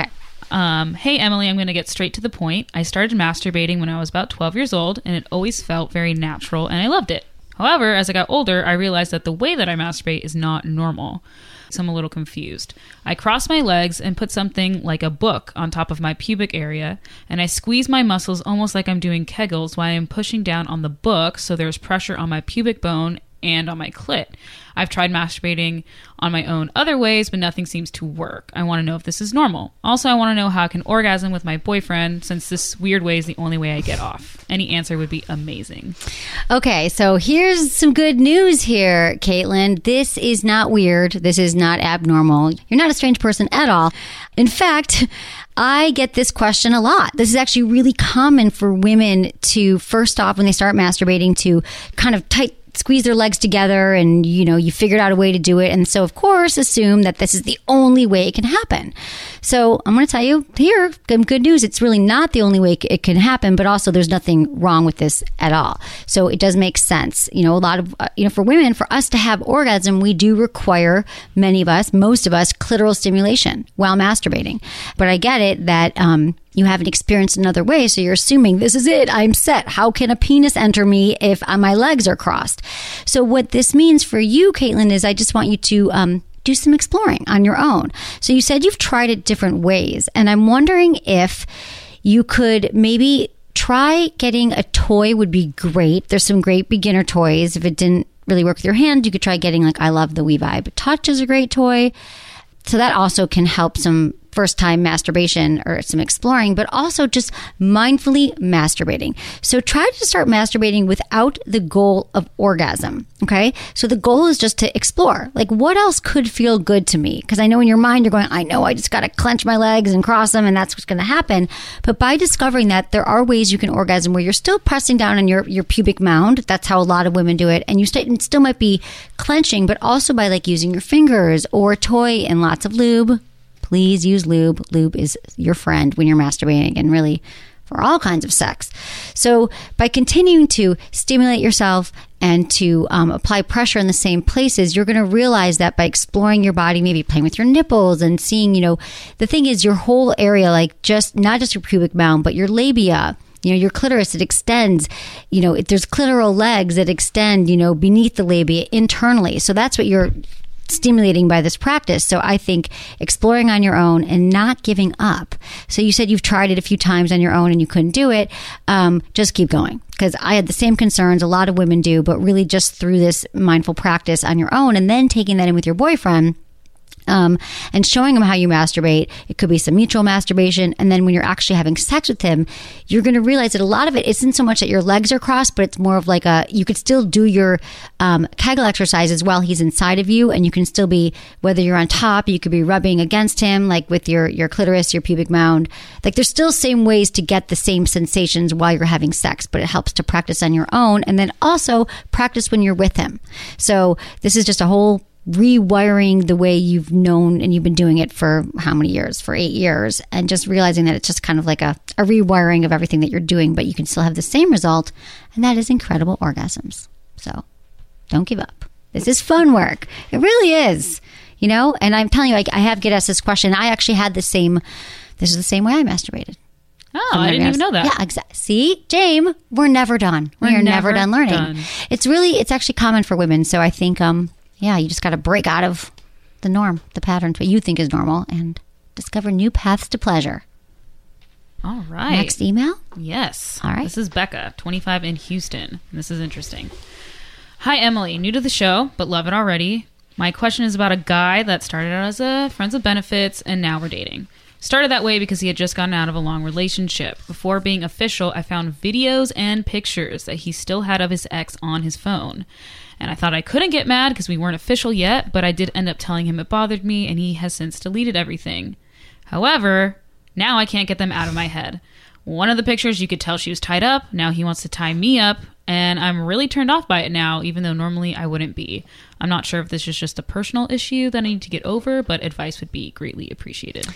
Hey, Emily, I'm going to get straight to the point. I started masturbating when I was about 12 years old, and it always felt very natural, and I loved it. However, as I got older, I realized that the way that I masturbate is not normal. So I'm a little confused. I cross my legs and put something like a book on top of my pubic area, and I squeeze my muscles almost like I'm doing Kegels while I'm pushing down on the book so there's pressure on my pubic bone and on my clit. I've tried masturbating on my own other ways, but nothing seems to work. I want to know if this is normal. Also, I want to know how I can orgasm with my boyfriend since this weird way is the only way I get off. Any answer would be amazing. Okay, so here's some good news here, Caitlin. This is not weird. This is not abnormal. You're not a strange person at all. In fact, I get this question a lot. This is actually really common for women to, first off, when they start masturbating, to kind of squeeze their legs together and, you figured out a way to do it. And so, of course, assume that this is the only way it can happen. So I'm going to tell you here, good news. It's really not the only way it can happen, but also there's nothing wrong with this at all. So it does make sense. A lot of, for women, for us to have orgasm, we do require, most of us, clitoral stimulation while masturbating. But I get it that, you haven't experienced another way, so you're assuming this is it. I'm set. How can a penis enter me if my legs are crossed? So what this means for you, Caitlin, is I just want you to do some exploring on your own. So you said you've tried it different ways, and I'm wondering if you could maybe try getting a toy. Would be great. There's some great beginner toys. If it didn't really work with your hand, you could try getting I love the WeVibe Touch is a great toy. So that also can help some first time masturbation or some exploring, but also just mindfully masturbating. So try to start masturbating without the goal of orgasm. Okay. So the goal is just to explore, what else could feel good to me? Because I know in your mind, you're going, I know I just got to clench my legs and cross them and that's what's going to happen. But by discovering that there are ways you can orgasm where you're still pressing down on your pubic mound. That's how a lot of women do it. And you still might be clenching, but also by using your fingers or a toy and lots of lube. Please use lube. Lube is your friend when you're masturbating and really for all kinds of sex. So by continuing to stimulate yourself and to apply pressure in the same places, you're going to realize that by exploring your body, maybe playing with your nipples and seeing, the thing is your whole area, not just your pubic mound, but your labia, your clitoris, it extends, there's clitoral legs that extend, beneath the labia internally. So that's what you're stimulating by this practice. So I think exploring on your own and not giving up. So you said you've tried it a few times on your own and you couldn't do it. Just keep going. Because I had the same concerns a lot of women do, but really just through this mindful practice on your own and then taking that in with your boyfriend, and showing him how you masturbate. It could be some mutual masturbation. And then when you're actually having sex with him, you're going to realize that a lot of it isn't so much that your legs are crossed, but it's more of you could still do your Kegel exercises while he's inside of you. And you can still be, whether you're on top, you could be rubbing against him, with your clitoris, your pubic mound. There's still same ways to get the same sensations while you're having sex, but it helps to practice on your own. And then also practice when you're with him. So this is just a whole rewiring the way you've known and you've been doing it for how many years? For 8 years. And just realizing that it's just kind of like a rewiring of everything that you're doing, but you can still have the same result. And that is incredible orgasms. So don't give up. This is fun work. It really is. And I'm telling you, I have get asked this question. I actually had this is the same way I masturbated. Oh, I didn't even know that. Yeah, exactly. See, James, we're never done. We are never done learning. It's actually common for women. So I think, you just got to break out of the norm, the patterns, what you think is normal, and discover new paths to pleasure. All right. Next email? Yes. All right. This is Becca, 25 in Houston. This is interesting. Hi, Emily. New to the show, but love it already. My question is about a guy that started out as a friends with benefits, and now we're dating. Started that way because he had just gotten out of a long relationship. Before being official, I found videos and pictures that he still had of his ex on his phone. And I thought I couldn't get mad because we weren't official yet, but I did end up telling him it bothered me, and he has since deleted everything. However, now I can't get them out of my head. One of the pictures, you could tell she was tied up. Now he wants to tie me up, and I'm really turned off by it now, even though normally I wouldn't be. I'm not sure if this is just a personal issue that I need to get over, but advice would be greatly appreciated.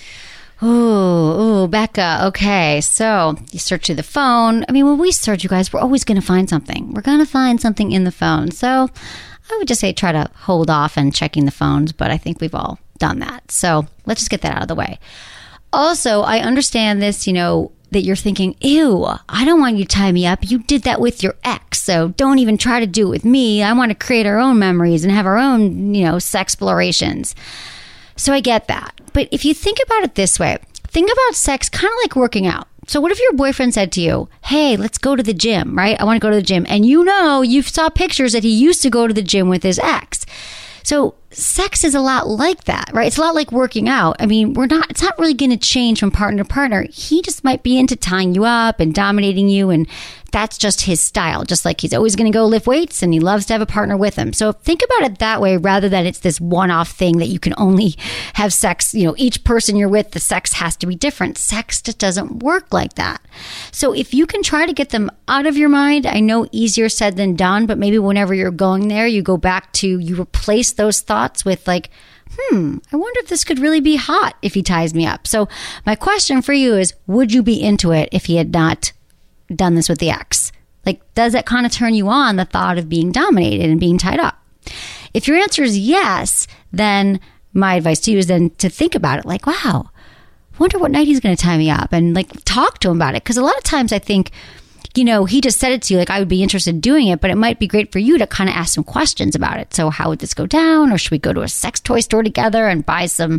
Ooh, Becca. Okay, so you search through the phone. I mean, when we search, you guys, we're always going to find something. We're going to find something in the phone. So I would just say try to hold off on checking the phones, but I think we've all done that. So let's just get that out of the way. Also, I understand this, that you're thinking, ew, I don't want you to tie me up. You did that with your ex, so don't even try to do it with me. I want to create our own memories and have our own, sex explorations. So I get that. But if you think about it this way, think about sex kind of like working out. So what if your boyfriend said to you, hey, let's go to the gym, right? I want to go to the gym. And you saw pictures that he used to go to the gym with his ex. So sex is a lot like that, right? It's a lot like working out. I mean, it's not really going to change from partner to partner. He just might be into tying you up and dominating you, and that's just his style. Just like he's always going to go lift weights and he loves to have a partner with him. So think about it that way rather than it's this one-off thing that you can only have sex. Each person you're with, the sex has to be different. Sex just doesn't work like that. So if you can try to get them out of your mind, I know easier said than done, but maybe whenever you're going there, you go back to, you replace those thoughts with like, I wonder if this could really be hot if he ties me up. So my question for you is, would you be into it if he had not done this with the ex? Like, does that kind of turn you on, the thought of being dominated and being tied up? If your answer is yes, then my advice to you is then to think about it like, wow, wonder what night he's going to tie me up, and like talk to him about it. Because a lot of times I think, he just said it to you, like I would be interested in doing it, but it might be great for you to kind of ask some questions about it. So how would this go down? Or should we go to a sex toy store together and buy some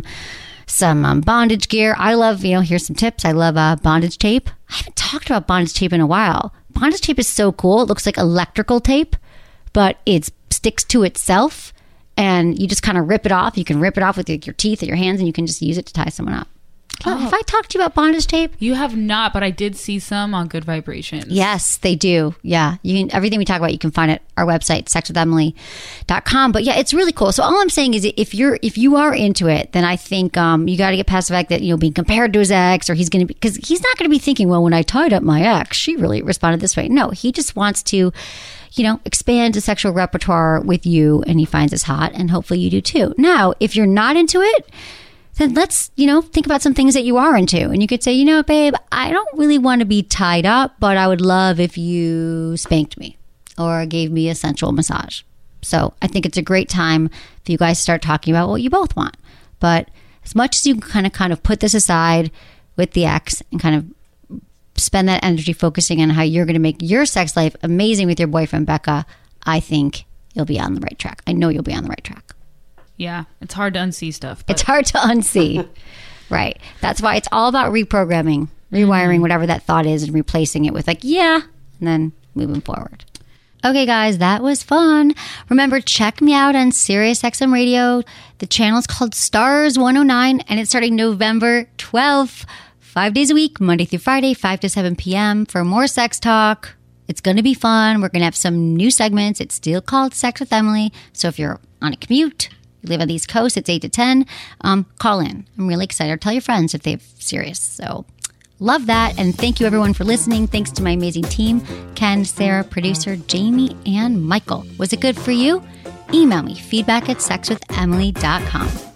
bondage gear? I love, here's some tips. I love bondage tape. I haven't talked about bondage tape in a while. Bondage tape is so cool. It looks like electrical tape, but it sticks to itself, and you just kind of rip it off. You can rip it off with your teeth or your hands, and you can just use it to tie someone up. Have I talked to you about bondage tape? You have not, but I did see some on Good Vibrations. Yes, they do. Yeah. Everything we talk about, you can find at our website, sexwithemily.com. But yeah, it's really cool. So all I'm saying is if you are into it, then I think you got to get past the fact that, being compared to his ex, or he's going to be, because he's not going to be thinking, well, when I tied up my ex, she really responded this way. No, he just wants to, expand his sexual repertoire with you, and he finds this hot, and hopefully you do too. Now, if you're not into it, then let's, think about some things that you are into. And you could say, babe, I don't really want to be tied up, but I would love if you spanked me or gave me a sensual massage. So I think it's a great time for you guys to start talking about what you both want. But as much as you kind of put this aside with the ex and kind of spend that energy focusing on how you're going to make your sex life amazing with your boyfriend, Becca, I think you'll be on the right track. I know you'll be on the right track. Yeah, it's hard to unsee stuff. It's hard to unsee. Right. That's why it's all about reprogramming, rewiring whatever that thought is and replacing it with like, yeah, and then moving forward. Okay, guys, that was fun. Remember, check me out on SiriusXM Radio. The channel is called Stars 109, and it's starting November 12th, 5 days a week, Monday through Friday, 5 to 7 p.m. for more sex talk. It's going to be fun. We're going to have some new segments. It's still called Sex with Emily. So if you're on a commute, you live on the East Coast, it's 8 to 10, call in. I'm really excited. Or tell your friends if they have Sirius. So love that. And thank you, everyone, for listening. Thanks to my amazing team, Ken, Sarah, producer, Jamie, and Michael. Was it good for you? Email me, feedback@sexwithemily.com.